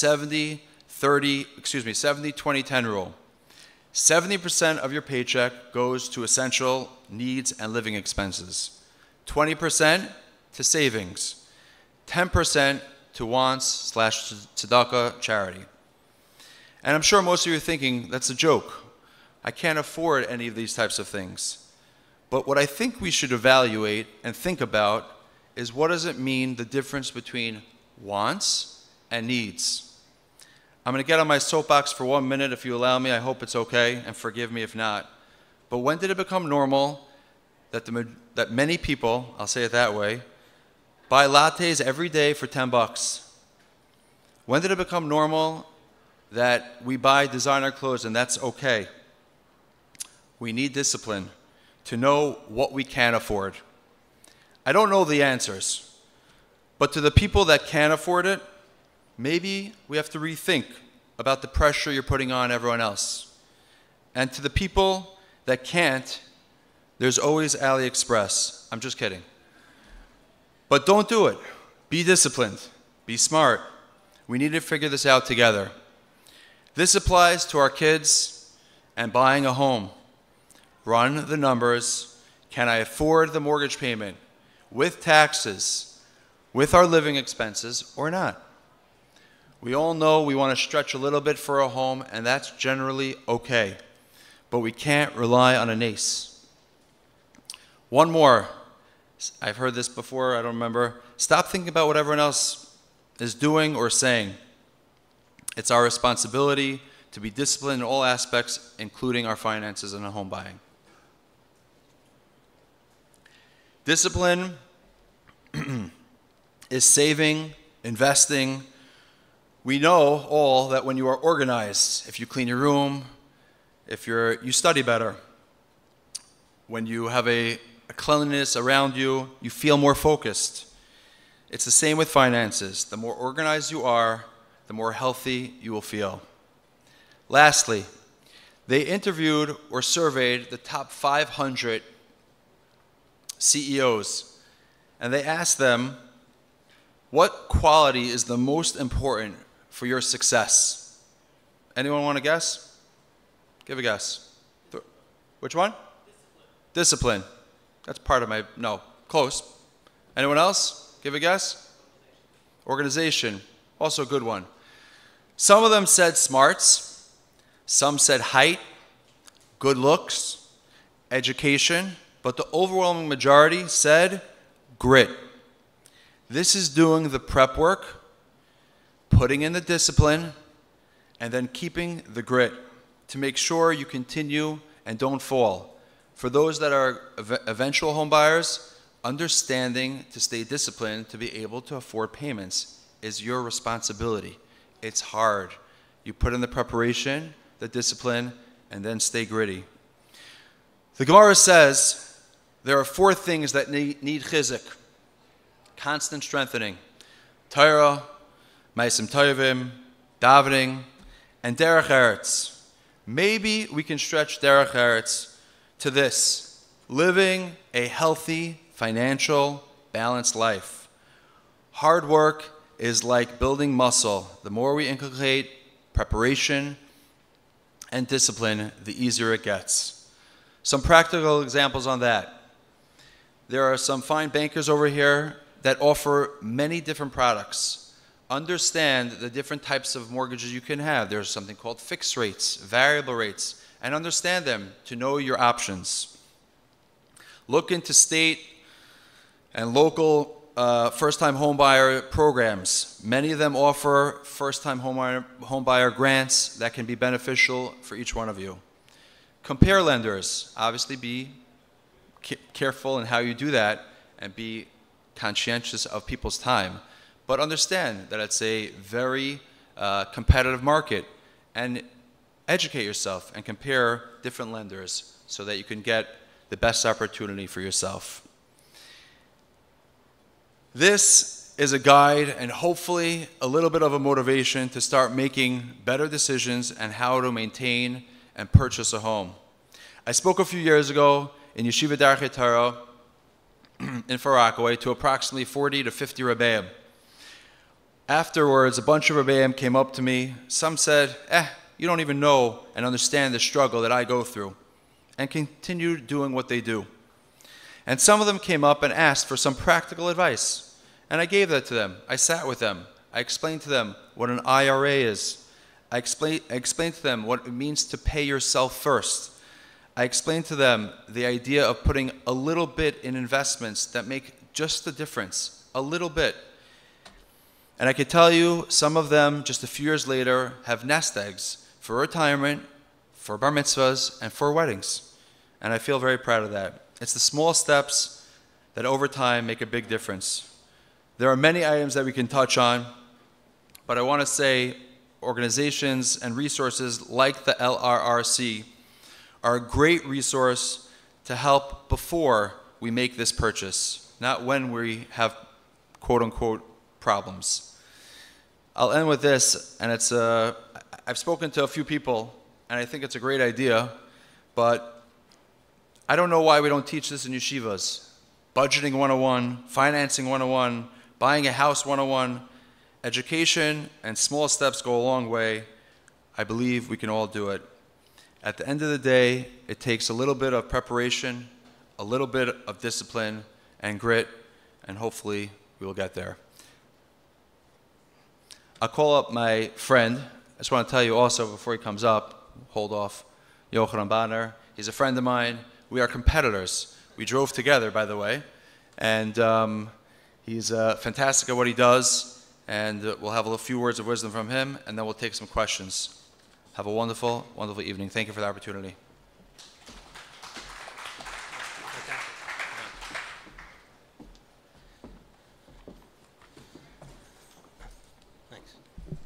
70-20-10 rule. 70% of your paycheck goes to essential needs and living expenses. 20% to savings. 10% to wants / tzedakah, charity. And I'm sure most of you are thinking, that's a joke. I can't afford any of these types of things. But what I think we should evaluate and think about is what does it mean, the difference between wants and needs. I'm going to get on my soapbox for 1 minute if you allow me. I hope it's okay, and forgive me if not. But when did it become normal that many people, I'll say it that way, buy lattes every day for $10? When did it become normal that we buy designer clothes and that's okay? We need discipline to know what we can afford. I don't know the answers, but to the people that can afford it, maybe we have to rethink about the pressure you're putting on everyone else. And to the people that can't, there's always AliExpress. I'm just kidding. But don't do it. Be disciplined. Be smart. We need to figure this out together. This applies to our kids and buying a home. Run the numbers. Can I afford the mortgage payment with taxes, with our living expenses, or not? We all know we want to stretch a little bit for a home, and that's generally okay. But we can't rely on an ace. One more. I've heard this before, I don't remember. Stop thinking about what everyone else is doing or saying. It's our responsibility to be disciplined in all aspects, including our finances and home buying. Discipline is saving, investing. We know all that when you are organized, if you clean your room, if you study better, when you have a cleanliness around you, you feel more focused. It's the same with finances. The more organized you are, the more healthy you will feel. Lastly, they interviewed or surveyed the top 500 CEOs, and they asked them, what quality is the most important for your success? Anyone want to guess? Give a guess. Which one? Discipline. That's part of my, no, close. Anyone else? Give a guess. Organization. Also a good one. Some of them said smarts. Some said height, good looks, education. But the overwhelming majority said grit. This is doing the prep work, putting in the discipline, and then keeping the grit to make sure you continue and don't fall. For those that are eventual home buyers, understanding to stay disciplined to be able to afford payments is your responsibility. It's hard. You put in the preparation, the discipline, and then stay gritty. The Gemara says there are 4 things that need chizuk, constant strengthening: Torah, Ma'asim Tovim, davening, and derech eretz. Maybe we can stretch derech eretz to this: living a healthy, financial, balanced life. Hard work is like building muscle. The more we inculcate preparation and discipline, the easier it gets. Some practical examples on that. There are some fine bankers over here that offer many different products. Understand the different types of mortgages you can have. There's something called fixed rates, variable rates, and understand them to know your options. Look into state and local first-time homebuyer programs. Many of them offer first-time homebuyer grants that can be beneficial for each one of you. Compare lenders. Obviously, be careful in how you do that and be conscientious of people's time. But understand that it's a very competitive market, and educate yourself and compare different lenders so that you can get the best opportunity for yourself. This is a guide and hopefully a little bit of a motivation to start making better decisions and how to maintain and purchase a home. I spoke a few years ago in Yeshiva Darchei Torah in Far Rockaway to approximately 40 to 50 Rebbeim. Afterwards, a bunch of Rebbeim came up to me. Some said, you don't even know and understand the struggle that I go through, and continued doing what they do. And some of them came up and asked for some practical advice, and I gave that to them. I sat with them. I explained to them what an IRA is. I explained to them what it means to pay yourself first. I explained to them the idea of putting a little bit in investments that make just the difference, a little bit. And I can tell you, some of them, just a few years later, have nest eggs for retirement, for bar mitzvahs, and for weddings. And I feel very proud of that. It's the small steps that over time make a big difference. There are many items that we can touch on, but I want to say organizations and resources like the LRRC are a great resource to help before we make this purchase, not when we have quote-unquote problems. I'll end with this, and it's I've spoken to a few people, and I think it's a great idea, but I don't know why we don't teach this in yeshivas. Budgeting 101, financing 101, buying a house 101, education and small steps go a long way. I believe we can all do it. At the end of the day, it takes a little bit of preparation, a little bit of discipline and grit, and hopefully we will get there. I'll call up my friend. I just want to tell you also before he comes up, hold off, Yochanan Banner. He's a friend of mine. We are competitors. We drove together, by the way, and he's fantastic at what he does, and we'll have a few words of wisdom from him, and then we'll take some questions. Have a wonderful, wonderful evening. Thank you for the opportunity. Thanks.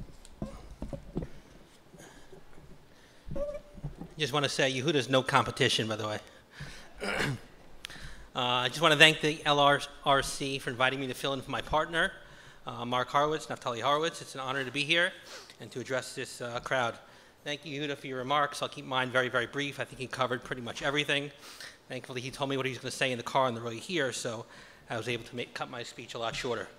Just want to say, Yehuda's no competition, by the way. I just want to thank the LRRC for inviting me to fill in for my partner, Mark Horowitz, Naftali Horowitz. It's an honor to be here and to address this crowd. Thank you, Yehuda, for your remarks. I'll keep mine very, very brief. I think he covered pretty much everything. Thankfully, he told me what he was going to say in the car on the way here, so I was able to cut my speech a lot shorter.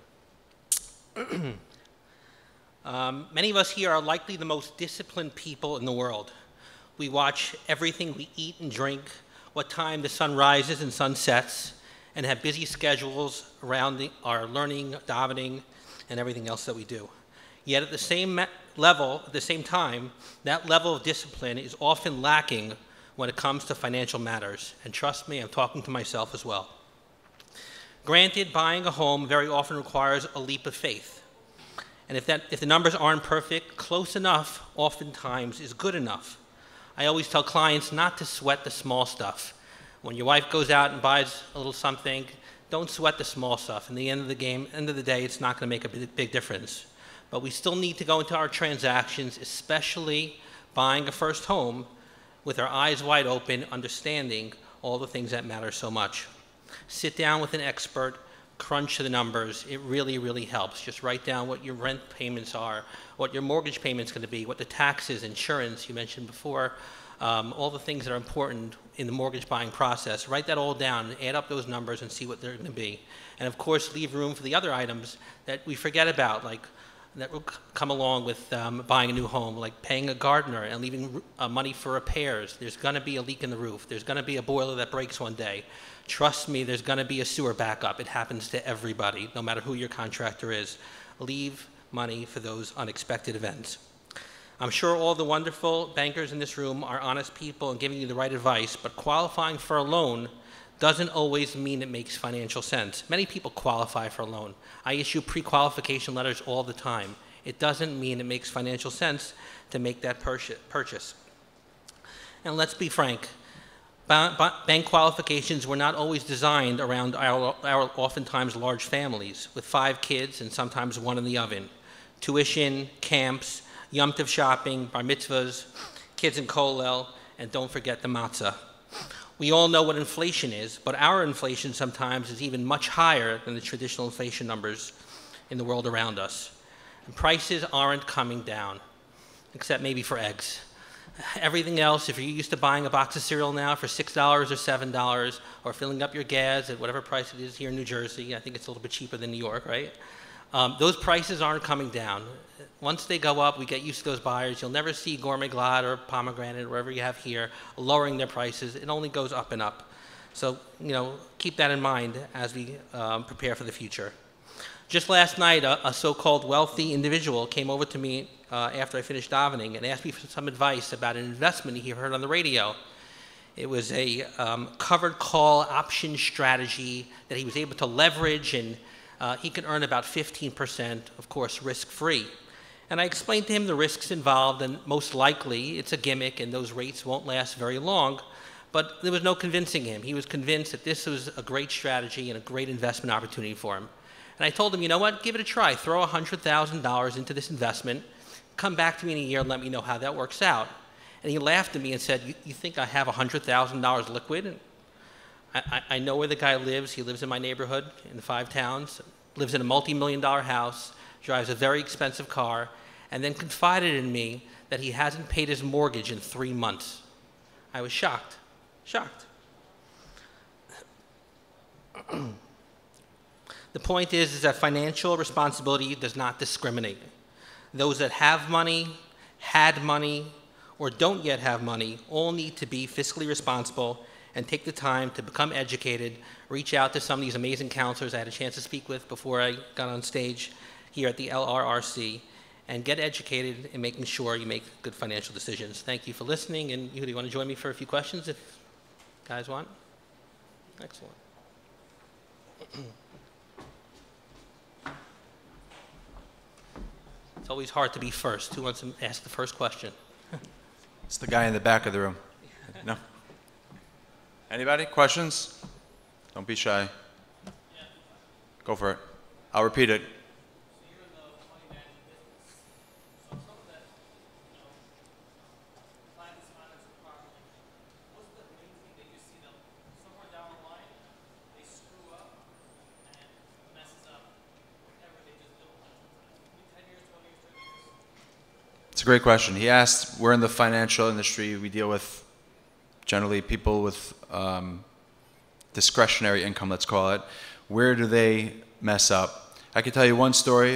Many of us here are likely the most disciplined people in the world. We watch everything we eat and drink, what time the sun rises and sun sets, and have busy schedules around our learning, davening, and everything else that we do. Yet at the same level, at the same time, that level of discipline is often lacking when it comes to financial matters. And trust me, I'm talking to myself as well. Granted, buying a home very often requires a leap of faith. And if the numbers aren't perfect, close enough oftentimes is good enough. I always tell clients not to sweat the small stuff. When your wife goes out and buys a little something, don't sweat the small stuff. In the end of the day, it's not going to make a big difference. But we still need to go into our transactions, especially buying a first home, with our eyes wide open, understanding all the things that matter so much. Sit down with an expert, crunch the numbers. It really, really helps. Just write down what your rent payments are, what your mortgage payment's going to be, what the taxes, insurance you mentioned before, all the things that are important in the mortgage buying process. Write that all down, add up those numbers, and see what they're going to be. And of course, leave room for the other items that we forget about, like that will come along with buying a new home, like paying a gardener and leaving money for repairs. There's going to be a leak in the roof. There's going to be a boiler that breaks one day. Trust me, there's going to be a sewer backup. It happens to everybody, no matter who your contractor is. Leave money for those unexpected events. I'm sure all the wonderful bankers in this room are honest people and giving you the right advice, but qualifying for a loan doesn't always mean it makes financial sense. Many people qualify for a loan. I issue pre-qualification letters all the time. It doesn't mean it makes financial sense to make that purchase. And let's be frank, bank qualifications were not always designed around our oftentimes large families with 5 kids and sometimes 1 in the oven. Tuition, camps, Yom Tov shopping, bar mitzvahs, kids in kollel, and don't forget the matzah. We all know what inflation is, but our inflation sometimes is even much higher than the traditional inflation numbers in the world around us. And prices aren't coming down, except maybe for eggs. Everything else, if you're used to buying a box of cereal now for $6 or $7, or filling up your gas at whatever price it is here in New Jersey, I think it's a little bit cheaper than New York, right? Those prices aren't coming down. Once they go up, we get used to those buyers. You'll never see Gourmet Glatt or Pomegranate or wherever you have here lowering their prices. It only goes up and up. So, keep that in mind as we prepare for the future. Just last night, a so-called wealthy individual came over to me after I finished davening and asked me for some advice about an investment he heard on the radio. It was a covered call option strategy that he was able to leverage, and he could earn about 15%, of course, risk-free. And I explained to him the risks involved, and most likely it's a gimmick and those rates won't last very long, but there was no convincing him. He was convinced that this was a great strategy and a great investment opportunity for him. And I told him, you know what, give it a try. Throw $100,000 into this investment, come back to me in a year and let me know how that works out. And he laughed at me and said, you think I have $100,000 liquid? And I know where the guy lives. He lives in my neighborhood in the 5 towns, lives in a multi-million-dollar house, drives a very expensive car, and then confided in me that he hasn't paid his mortgage in 3 months. I was shocked. The point is that financial responsibility does not discriminate. Those that have money, had money, or don't yet have money all need to be fiscally responsible and take the time to become educated, reach out to some of these amazing counselors I had a chance to speak with before I got on stage here at the LRRC, and get educated in making sure you make good financial decisions. Thank you for listening, and you want to join me for a few questions if you guys want? Excellent. It's always hard to be first. Who wants to ask the first question? It's the guy in the back of the room. No? Anybody? Questions? Don't be shy. Go for it. I'll repeat it. It's a great question. He asked, we're in the financial industry. We deal with generally people with discretionary income, let's call it. Where do they mess up? I can tell you one story.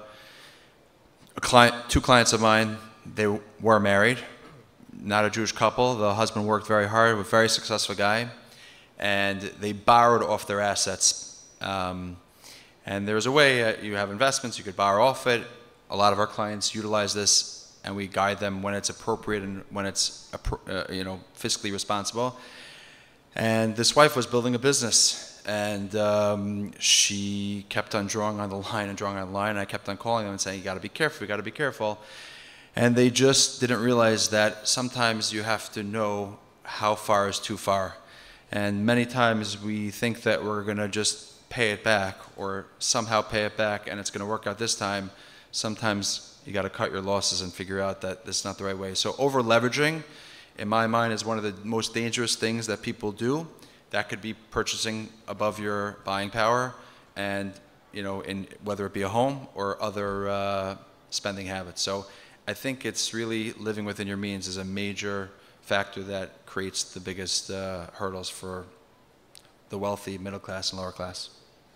Two clients of mine, they were married, not a Jewish couple. The husband worked very hard, a very successful guy, and they borrowed off their assets. And there's a way, you have investments, you could borrow off it. A lot of our clients utilize this, and we guide them when it's appropriate and when it's fiscally responsible. And this wife was building a business, and she kept on drawing on the line and drawing on the line. And I kept on calling them and saying, you got to be careful, you got to be careful. And they just didn't realize that sometimes you have to know how far is too far. And many times we think that we're going to just pay it back or somehow pay it back and it's going to work out this time. Sometimes you got to cut your losses and figure out that this is not the right way. So over leveraging, in my mind, is one of the most dangerous things that people do. That could be purchasing above your buying power, and in whether it be a home or other spending habits. So I think it's really living within your means is a major factor that creates the biggest hurdles for the wealthy, middle class, and lower class.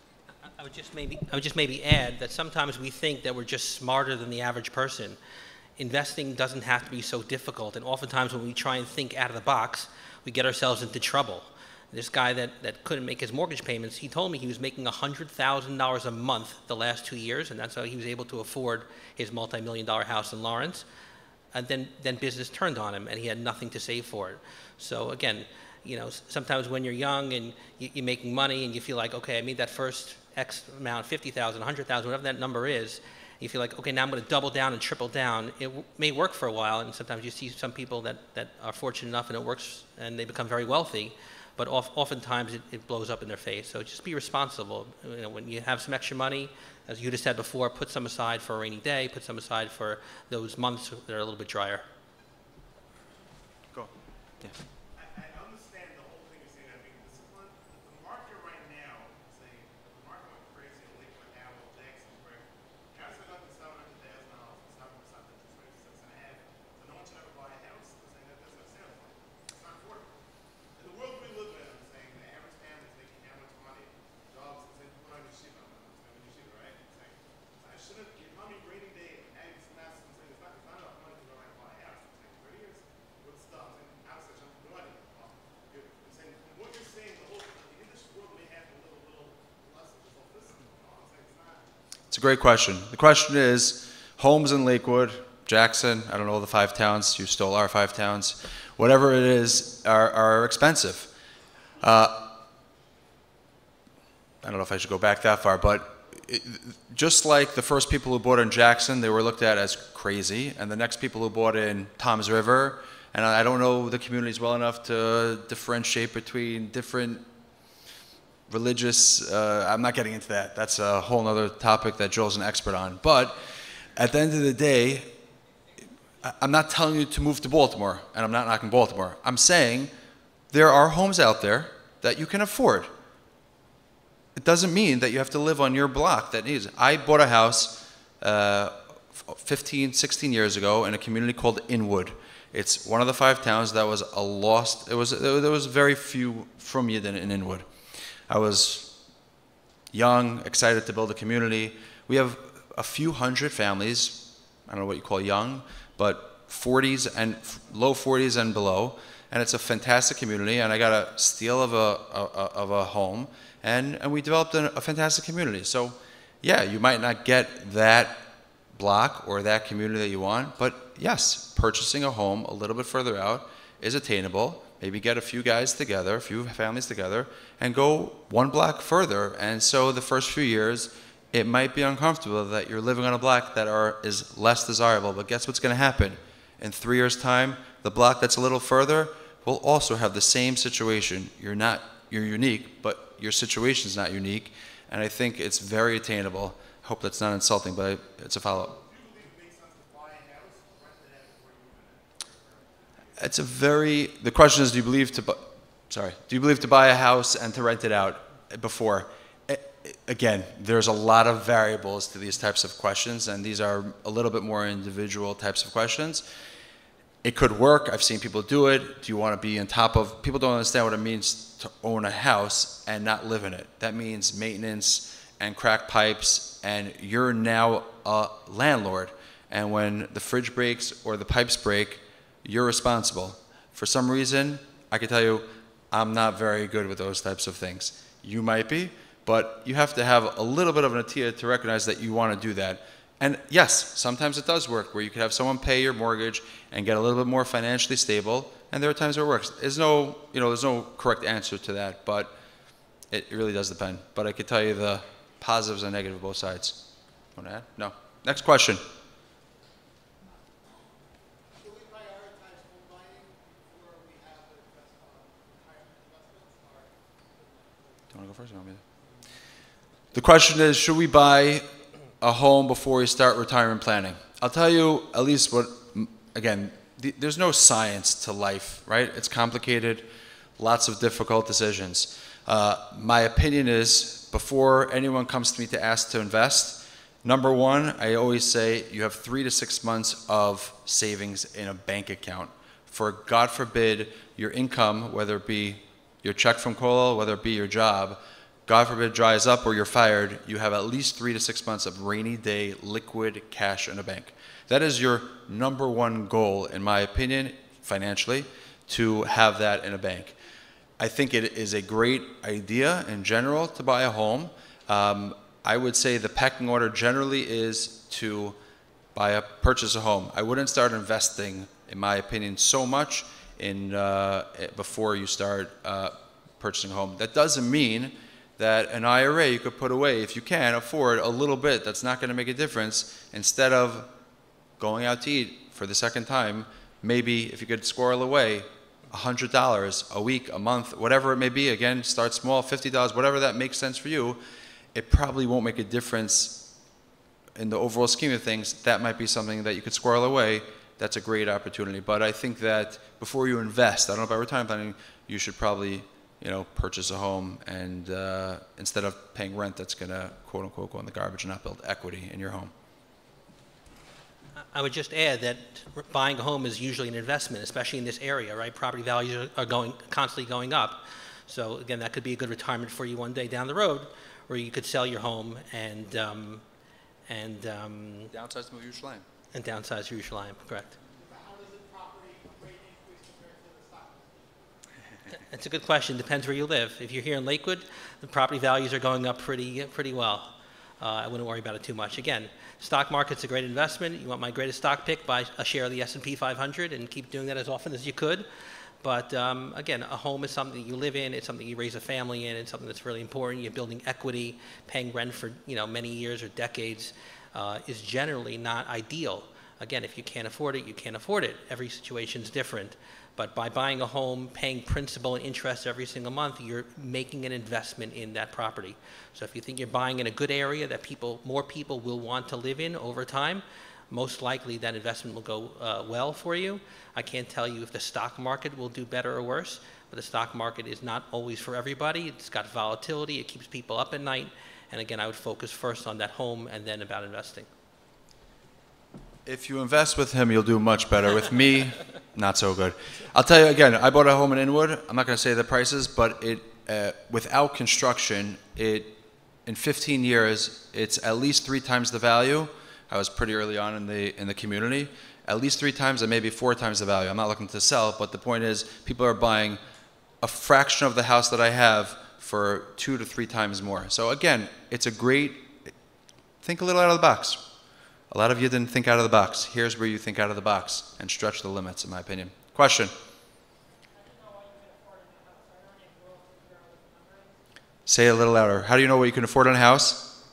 I would just maybe add that sometimes we think that we're just smarter than the average person. Investing doesn't have to be so difficult, and oftentimes when we try and think out of the box, we get ourselves into trouble. This guy that couldn't make his mortgage payments, he told me he was making $100,000 a month the last 2 years, and that's how he was able to afford his multi-million-dollar house in Lawrence. And then business turned on him, and he had nothing to save for it. So again, you know, sometimes when you're young and you're making money and you feel like, okay, I made that first X amount, 50,000, 100,000, whatever that number is, you feel like, okay, now I'm going to double down and triple down. It may work for a while, and sometimes you see some people that are fortunate enough and it works and they become very wealthy, but oftentimes it blows up in their face. So just be responsible. You know, when you have some extra money, as you just said before, put some aside for a rainy day, put some aside for those months that are a little bit drier. Go. Yeah. I understand the whole thing is saying that being disciplined. The market right now, saying the market went crazy in Lakewood, Howell, Jackson, where guys are up to $700,000, 7% interest rate, 6.5. So no one should ever buy a house. They're saying that that's a sales line. It's not affordable. In the world we live in, I'm saying the average family is making how much money? Jobs, it's like put on your sheet, right? It's like, I shouldn't get money rainy day, and it's not, I'm saying it's not enough money to go around and buy a house. It's like 30 years with stuff, and obviously I'm no idea. I'm saying, what you're saying, the industry world may have a little less of this whole system going on. It's like, it's not. It's a great question. The question is, homes in Lakewood, Jackson, I don't know the 5 towns, you stole our 5 towns, whatever it is, are expensive. I don't know if I should go back that far, but just like the first people who bought in Jackson, they were looked at as crazy, and the next people who bought in Toms River, and I don't know the communities well enough to differentiate between different religious, I'm not getting into that. That's a whole other topic that Joel's an expert on. But at the end of the day, I'm not telling you to move to Baltimore, and I'm not knocking Baltimore. I'm saying there are homes out there that you can afford. It doesn't mean that you have to live on your block that needs it. I bought a house 15, 16 years ago in a community called Inwood. It's one of the 5 towns that was a lost, there was very few from Yidden in Inwood. I was young, excited to build a community. We have a few hundred families, I don't know what you call young, but 40s and low 40s and below, and it's a fantastic community, and I got a steal of a home, and we developed a fantastic community. So yeah, you might not get that block or that community that you want, but yes, purchasing a home a little bit further out is attainable. Maybe get a few guys together, a few families together, and go 1 block further. And so the first few years, it might be uncomfortable that you're living on a block that is less desirable, but guess what's going to happen? In 3 years' time, the block that's a little further will also have the same situation. You're unique, but your situation's not unique, and I think it's very attainable. I hope that's not insulting, but it's a follow-up. It's a the question is, do you believe to buy a house and to rent it out before? Again, there's a lot of variables to these types of questions, and these are a little bit more individual types of questions. It could work. I've seen people do it. Do you want to be on top of, people don't understand what it means to own a house and not live in it. That means maintenance and crack pipes, and you're now a landlord. And when the fridge breaks or the pipes break, you're responsible. For some reason, I can tell you, I'm not very good with those types of things. You might be, but you have to have a little bit of an attia to recognize that you want to do that. And yes, sometimes it does work where you could have someone pay your mortgage and get a little bit more financially stable, and there are times where it works. There's no correct answer to that, but it really does depend. But I could tell you the positives and negatives of both sides. Want to add? No. Next question. Do you want to go first or want me to? The question is, should we buy a home before we start retirement planning? I'll tell you at least what, again, there's no science to life, right? It's complicated, lots of difficult decisions. My opinion is, before anyone comes to me to ask to invest, number one, I always say you have 3 to 6 months of savings in a bank account for, God forbid, your income, whether it be your check from COLA, whether it be your job, God forbid, dries up or you're fired, you have at least 3 to 6 months of rainy day liquid cash in a bank. That is your number one goal, in my opinion, financially, to have that in a bank. I think it is a great idea in general to buy a home. I would say the pecking order generally is to purchase a home. I wouldn't start investing, in my opinion, so much before you start purchasing a home. That doesn't mean that an IRA you could put away, if you can afford a little bit, that's not going to make a difference. Instead of going out to eat for the second time, maybe if you could squirrel away $100 a week, a month, whatever it may be, again, start small, $50, whatever that makes sense for you, it probably won't make a difference in the overall scheme of things. That might be something that you could squirrel away. That's a great opportunity. But I think that before you invest, I don't know about retirement planning, you should probably purchase a home, and instead of paying rent that's going to, quote unquote, go in the garbage and not build equity in your home. I would just add that buying a home is usually an investment, especially in this area, right? Property values are constantly going up. So again, that could be a good retirement for you one day down the road, where you could sell your home and Downsize to Yerushalayim. And downsize Yerushalayim, correct. How does the property rate increase compared to the stock? That's a good question. Depends where you live. If you're here in Lakewood, the property values are going up pretty well. I wouldn't worry about it too much. Again, stock market's a great investment. You want my greatest stock pick? Buy a share of the S&P 500 and keep doing that as often as you could. But again, a home is something you live in. It's something you raise a family in. It's something that's really important. You're building equity. Paying rent for many years or decades is generally not ideal. Again, if you can't afford it, you can't afford it. Every situation's different. But by buying a home, paying principal and interest every single month, you're making an investment in that property. So if you think you're buying in a good area that more people will want to live in over time, most likely that investment will go well for you. I can't tell you if the stock market will do better or worse, but the stock market is not always for everybody. It's got volatility. It keeps people up at night. And again, I would focus first on that home and then about investing. If you invest with him, you'll do much better. With me, not so good. I'll tell you again, I bought a home in Inwood. I'm not going to say the prices, but without construction, in 15 years, it's at least 3 times the value. I was pretty early on in the community. At least 3 times and maybe 4 times the value. I'm not looking to sell, but the point is people are buying a fraction of the house that I have for 2 to 3 times more. So again, it's think a little out of the box. A lot of you didn't think out of the box. Here's where you think out of the box and stretch the limits, in my opinion. Question? Say it a little louder. How do you know what you can afford on a house?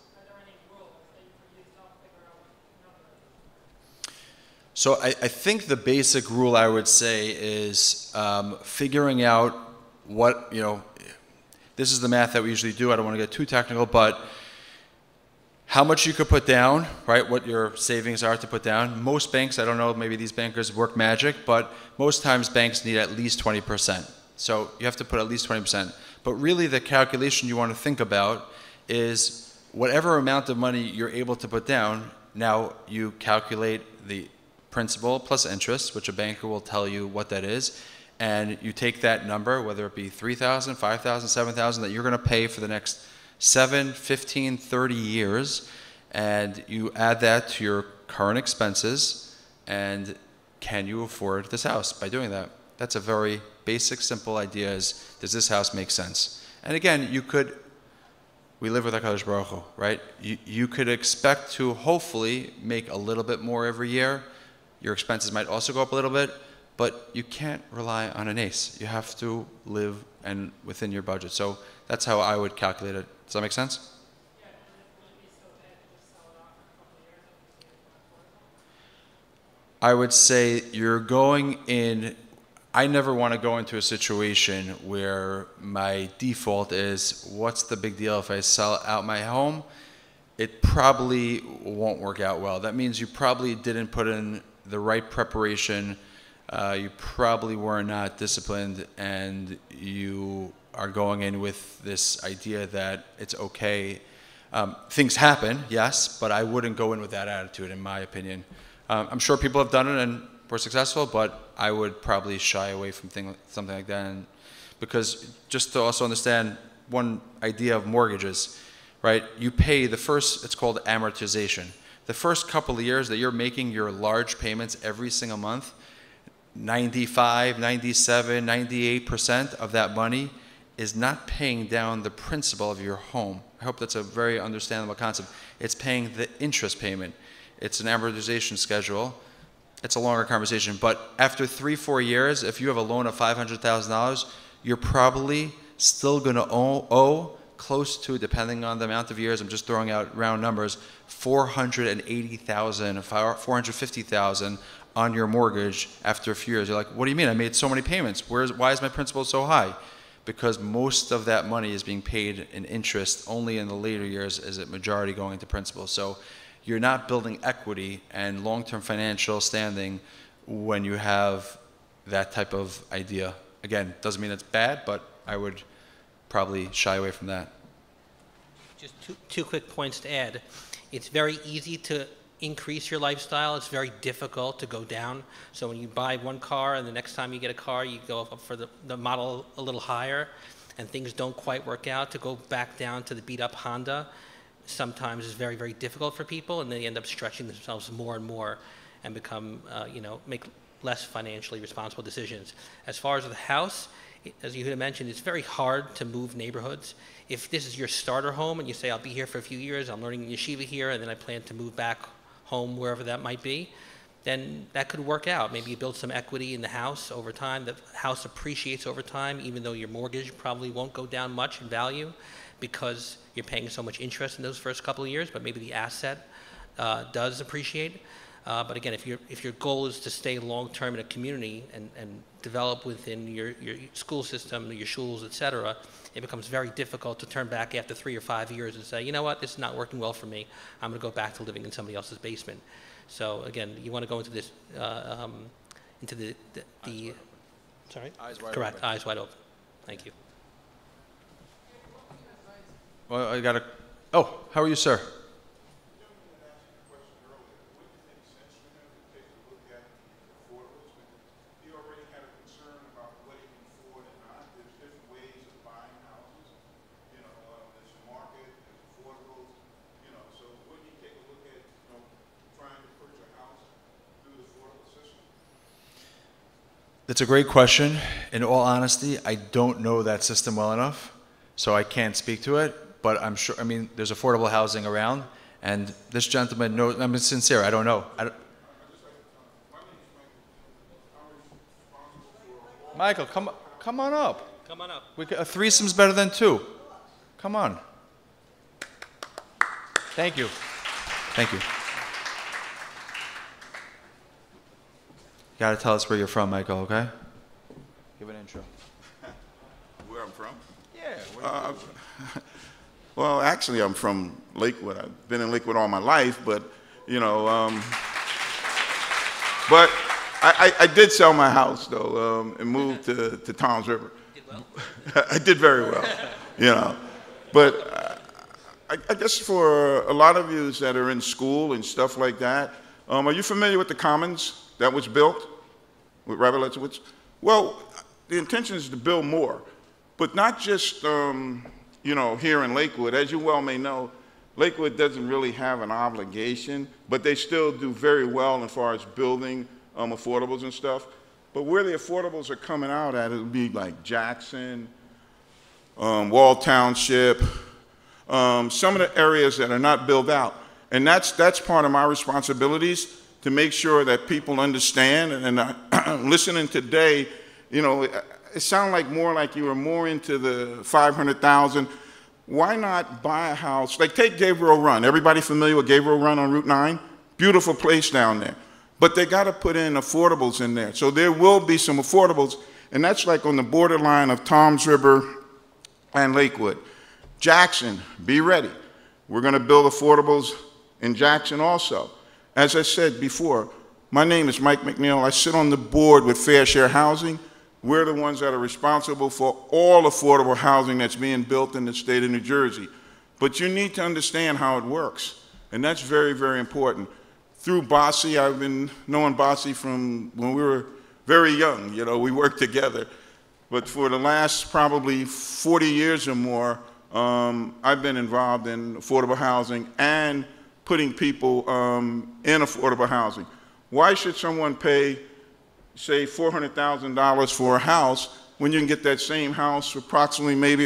So I think the basic rule I would say is figuring out what, this is the math that we usually do. I don't want to get too technical, but how much you could put down, right? What your savings are to put down. Most banks, I don't know, maybe these bankers work magic, but most times banks need at least 20%. So you have to put at least 20%. But really the calculation you want to think about is whatever amount of money you're able to put down, now you calculate the principal plus interest, which a banker will tell you what that is, and you take that number, whether it be $3,000, $5,000, $7,000 that you're going to pay for the next 7, 15, 30 years, and you add that to your current expenses, and can you afford this house by doing that? That's a very basic, simple idea is, does this house make sense? And again, we live with HaKadosh Baruch Hu, right? You could expect to hopefully make a little bit more every year. Your expenses might also go up a little bit, but you can't rely on an ace. You have to live within your budget. So that's how I would calculate it. Does that make sense? Yeah, would it be so bad to just sell it off in a couple of years and see if I would say you're going in. I never want to go into a situation where my default is, what's the big deal if I sell out my home? It probably won't work out well. That means you probably didn't put in the right preparation. You probably were not disciplined, and you are going in with this idea that it's okay. Things happen, yes, but I wouldn't go in with that attitude, in my opinion. I'm sure people have done it and were successful, but I would probably shy away from something like that. And because just to also understand, one idea of mortgages, right? You pay the first, it's called amortization. The first couple of years that you're making your large payments every single month, 95, 97, 98% of that money is not paying down the principal of your home. I hope that's a very understandable concept. It's paying the interest payment. It's an amortization schedule. It's a longer conversation, but after 3-4 years, if you have a loan of $500,000, you're probably still going to owe close to, depending on the amount of years, I'm just throwing out round numbers, $480,000, $450,000 on your mortgage after a few years. You're like, what do you mean? I made so many payments. Why is my principal so high? Because most of that money is being paid in interest. Only in the later years is it majority going into principal. So you're not building equity and long-term financial standing when you have that type of idea. Again, doesn't mean it's bad, but I would probably shy away from that. Just two quick points to add. It's very easy to increase your lifestyle. It's very difficult to go down. So when you buy one car and the next time you get a car, you go up for the model a little higher and things don't quite work out, to go back down to the beat up Honda sometimes is very, very difficult for people, and they end up stretching themselves more and more and become, make less financially responsible decisions. As far as the house, as you had mentioned, it's very hard to move neighborhoods. If this is your starter home and you say, I'll be here for a few years, I'm learning yeshiva here, and then I plan to move back home wherever that might be, then that could work out. Maybe you build some equity in the house over time. The house appreciates over time, even though your mortgage probably won't go down much in value because you're paying so much interest in those first couple of years, but maybe the asset does appreciate. But again, if your goal is to stay long-term in a community and develop within your school system, your shuls, et cetera, it becomes very difficult to turn back after 3 or 5 years and say, you know what, this is not working well for me. I'm going to go back to living in somebody else's basement. So again, you want to go into this, into the sorry? Eyes wide Correct, open. eyes wide open. Thank you. Well, I got to, oh, how are you, sir? That's a great question. In all honesty, I don't know that system well enough, so I can't speak to it, but I'm sure, I mean, there's affordable housing around, and this gentleman knows, I'm sincere, I don't know. Michael, come on up. Come on up. A threesome's better than 2. Come on. Thank you. Thank you. You gotta tell us where you're from, Michael, okay? Give an intro. Where I'm from? Yeah. Well, actually, I'm from Lakewood. I've been in Lakewood all my life, but, but I did sell my house, though, and moved to Toms River. Did well. I did very well, But I guess for a lot of you that are in school and stuff like that, are you familiar with the Commons that was built with Rabbi Letzowitz? Well, the intention is to build more, but not just, here in Lakewood. As you well may know, Lakewood doesn't really have an obligation, but they still do very well as far as building affordables and stuff. But where the affordables are coming out at, it would be like Jackson, Wall Township, some of the areas that are not built out. And that's part of my responsibilities, to make sure that people understand. And listening today, it sounded like more like you were more into the 500,000. Why not buy a house? Like take Gabriel Run. Everybody familiar with Gabriel Run on Route 9? Beautiful place down there. But they got to put in affordables in there. So there will be some affordables, and that's like on the borderline of Toms River and Lakewood. Jackson, be ready. We're going to build affordables in Jackson also. As I said before, my name is Mike McNeil. I sit on the board with Fair Share Housing. We're the ones that are responsible for all affordable housing that's being built in the state of New Jersey. But you need to understand how it works, and that's very, very important. Through Bossie, I've been knowing Bossie from when we were very young. We worked together. but for the last probably 40 years or more, I've been involved in affordable housing and putting people in affordable housing. Why should someone pay, say, $400,000 for a house when you can get that same house for approximately maybe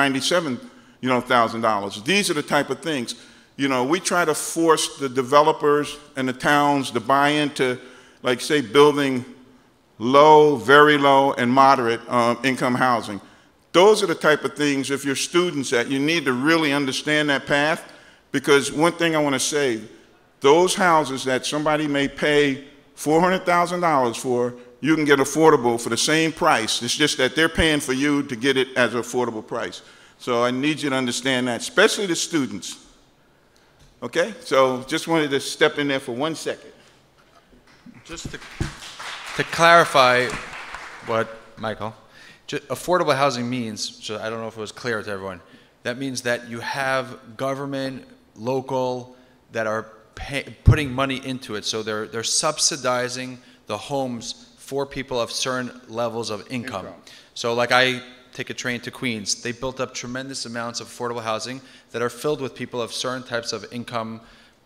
$197,000? These are the type of things. We try to force the developers and the towns to buy into, like, say, building low, very low, and moderate income housing. Those are the type of things, if you're students, that you need to really understand that path, because one thing I want to say, those houses that somebody may pay $400,000 for, you can get affordable for the same price. It's just that they're paying for you to get it as an affordable price. So I need you to understand that, especially the students. Okay? So just wanted to step in there for 1 second. Just to clarify what, Michael, affordable housing means, so I don't know if it was clear to everyone, that means that you have government, local, that are putting money into it. So they're subsidizing the homes for people of certain levels of income. So like I take a train to Queens, they built up tremendous amounts of affordable housing that are filled with people of certain types of income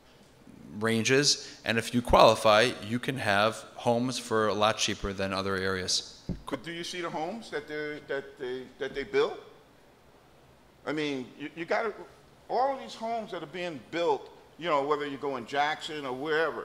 ranges, and if you qualify, you can have homes for a lot cheaper than other areas. But do you see the homes that they build? I mean, you got to, all of these homes that are being built, whether you go in Jackson or wherever,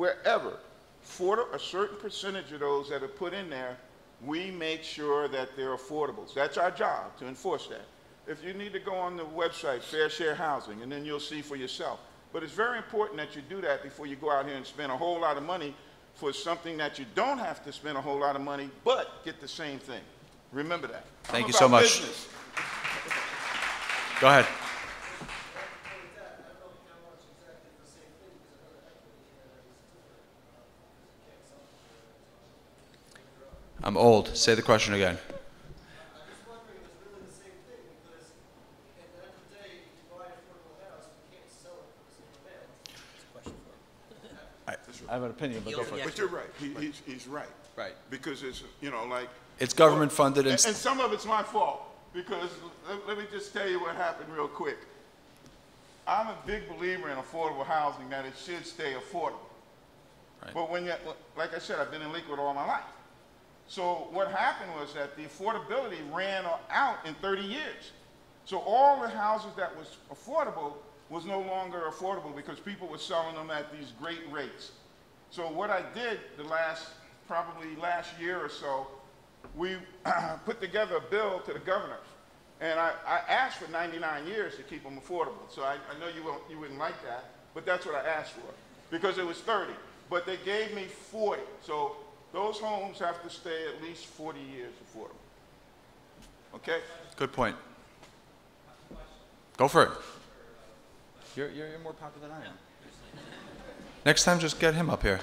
for a certain percentage of those that are put in there, we make sure that they're affordable. That's our job, to enforce that. If you need to go on the website, Fair Share Housing, and then you'll see for yourself. But it's very important that you do that before you go out here and spend a whole lot of money for something that you don't have to spend a whole lot of money, but get the same thing. Remember that. Thank you so much. Business. Go ahead. I'm old. Say the question again. I have an opinion, but go for it. But you're right. He's right. Right. Because it's, it's government funded. And some of it's my fault. Because let me just tell you what happened real quick. I'm a big believer in affordable housing, that it should stay affordable. Right. But like I said, I've been in Lakewood all my life. So what happened was that the affordability ran out in 30 years. So all the houses that was affordable was no longer affordable because people were selling them at these great rates. So what I did probably last year or so, we put together a bill to the governors. And I asked for 99 years to keep them affordable. So I know you wouldn't like that, but that's what I asked for, because it was 30. But they gave me 40. So those homes have to stay at least 40 years affordable. Okay? Good point. Go for it. You're more popular than I am. Next time, just get him up here.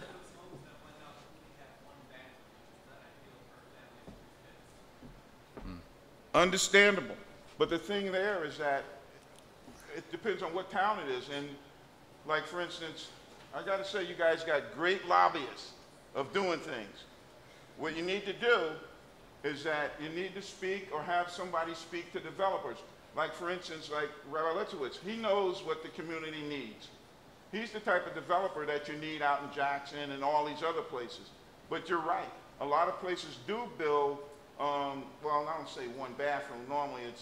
Understandable. But the thing there is that it depends on what town it is. And like, for instance, I got to say, you guys got great lobbyists of doing things. What you need to do is that you need to speak or have somebody speak to developers. Like, for instance, like Rabbi Letzowitz, he knows what the community needs. He's the type of developer that you need out in Jackson and all these other places. But you're right. A lot of places do build, well, I don't say one bathroom. Normally it's,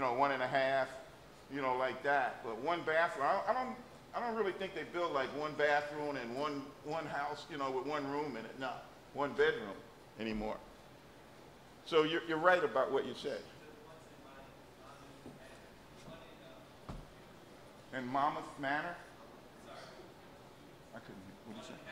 1.5, like that. But one bathroom, I don't really think they build like one bathroom and one house, with one room in it. No, one bedroom anymore. So you're right about what you said. And Monmouth Manor? I couldn't, what did you say?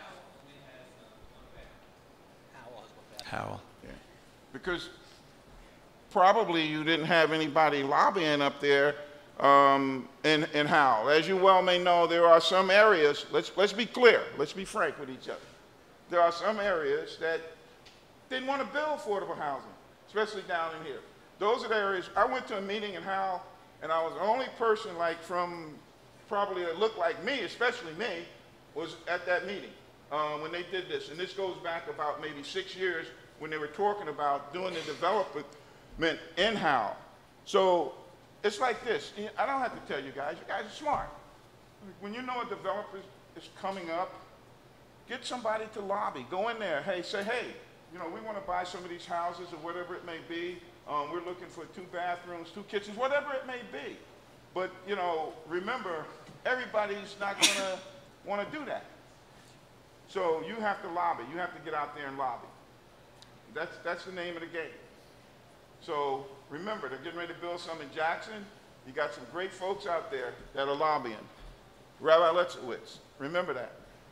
Howell. Yeah. Because probably you didn't have anybody lobbying up there in Howell. As you well may know, there are some areas, let's be clear, let's be frank with each other. There are some areas that didn't want to build affordable housing, especially down in here. Those are the areas. I went to a meeting in Howell, and I was the only person from probably that looked like me, especially me, was at that meeting when they did this. And this goes back about maybe 6 years when they were talking about doing the development in-house. So it's like this. I don't have to tell you guys are smart. When you know a developer is coming up, get somebody to lobby. Go in there. Hey, say, hey, you know, we want to buy some of these houses or whatever it may be. We're looking for 2 bathrooms, 2 kitchens, whatever it may be. But, you know, remember, everybody's not going to want to do that. So you have to lobby. You have to get out there and lobby. That's the name of the game. So remember, they're getting ready to build some in Jackson. You got some great folks out there that are lobbying. Rabbi Letzowitz, remember that.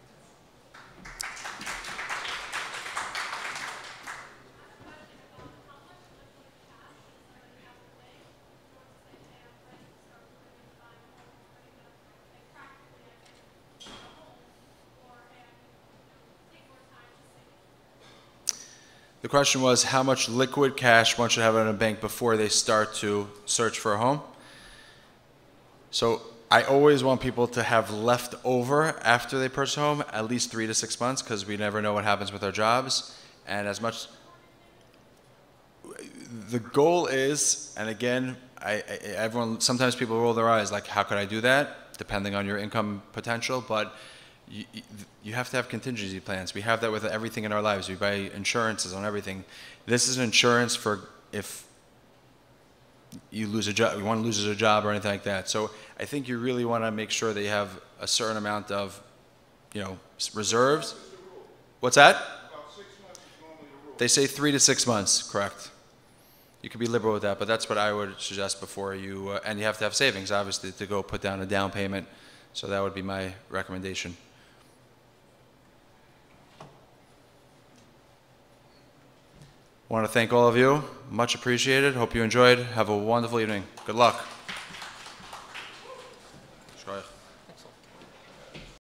The question was how much liquid cash one should have in a bank before they start to search for a home. So I always want people to have left over after they purchase a home at least 3 to 6 months, because we never know what happens with our jobs. And as much, the goal is, and again, everyone, sometimes people roll their eyes like, how could I do that? Depending on your income potential, but you have to have contingency plans. We have that with everything in our lives. We buy insurances on everything. This is insurance for if you lose a job, you want to lose a job or anything like that. So I think you really want to make sure that you have a certain amount of, you know, reserves. What's that? About 6 months is normally the rule. They say 3 to 6 months, correct. You could be liberal with that, but that's what I would suggest before you, and you have to have savings, obviously, to go put down a down payment. So that would be my recommendation. I want to thank all of you. Much appreciated. Hope you enjoyed. Have a wonderful evening. Good luck.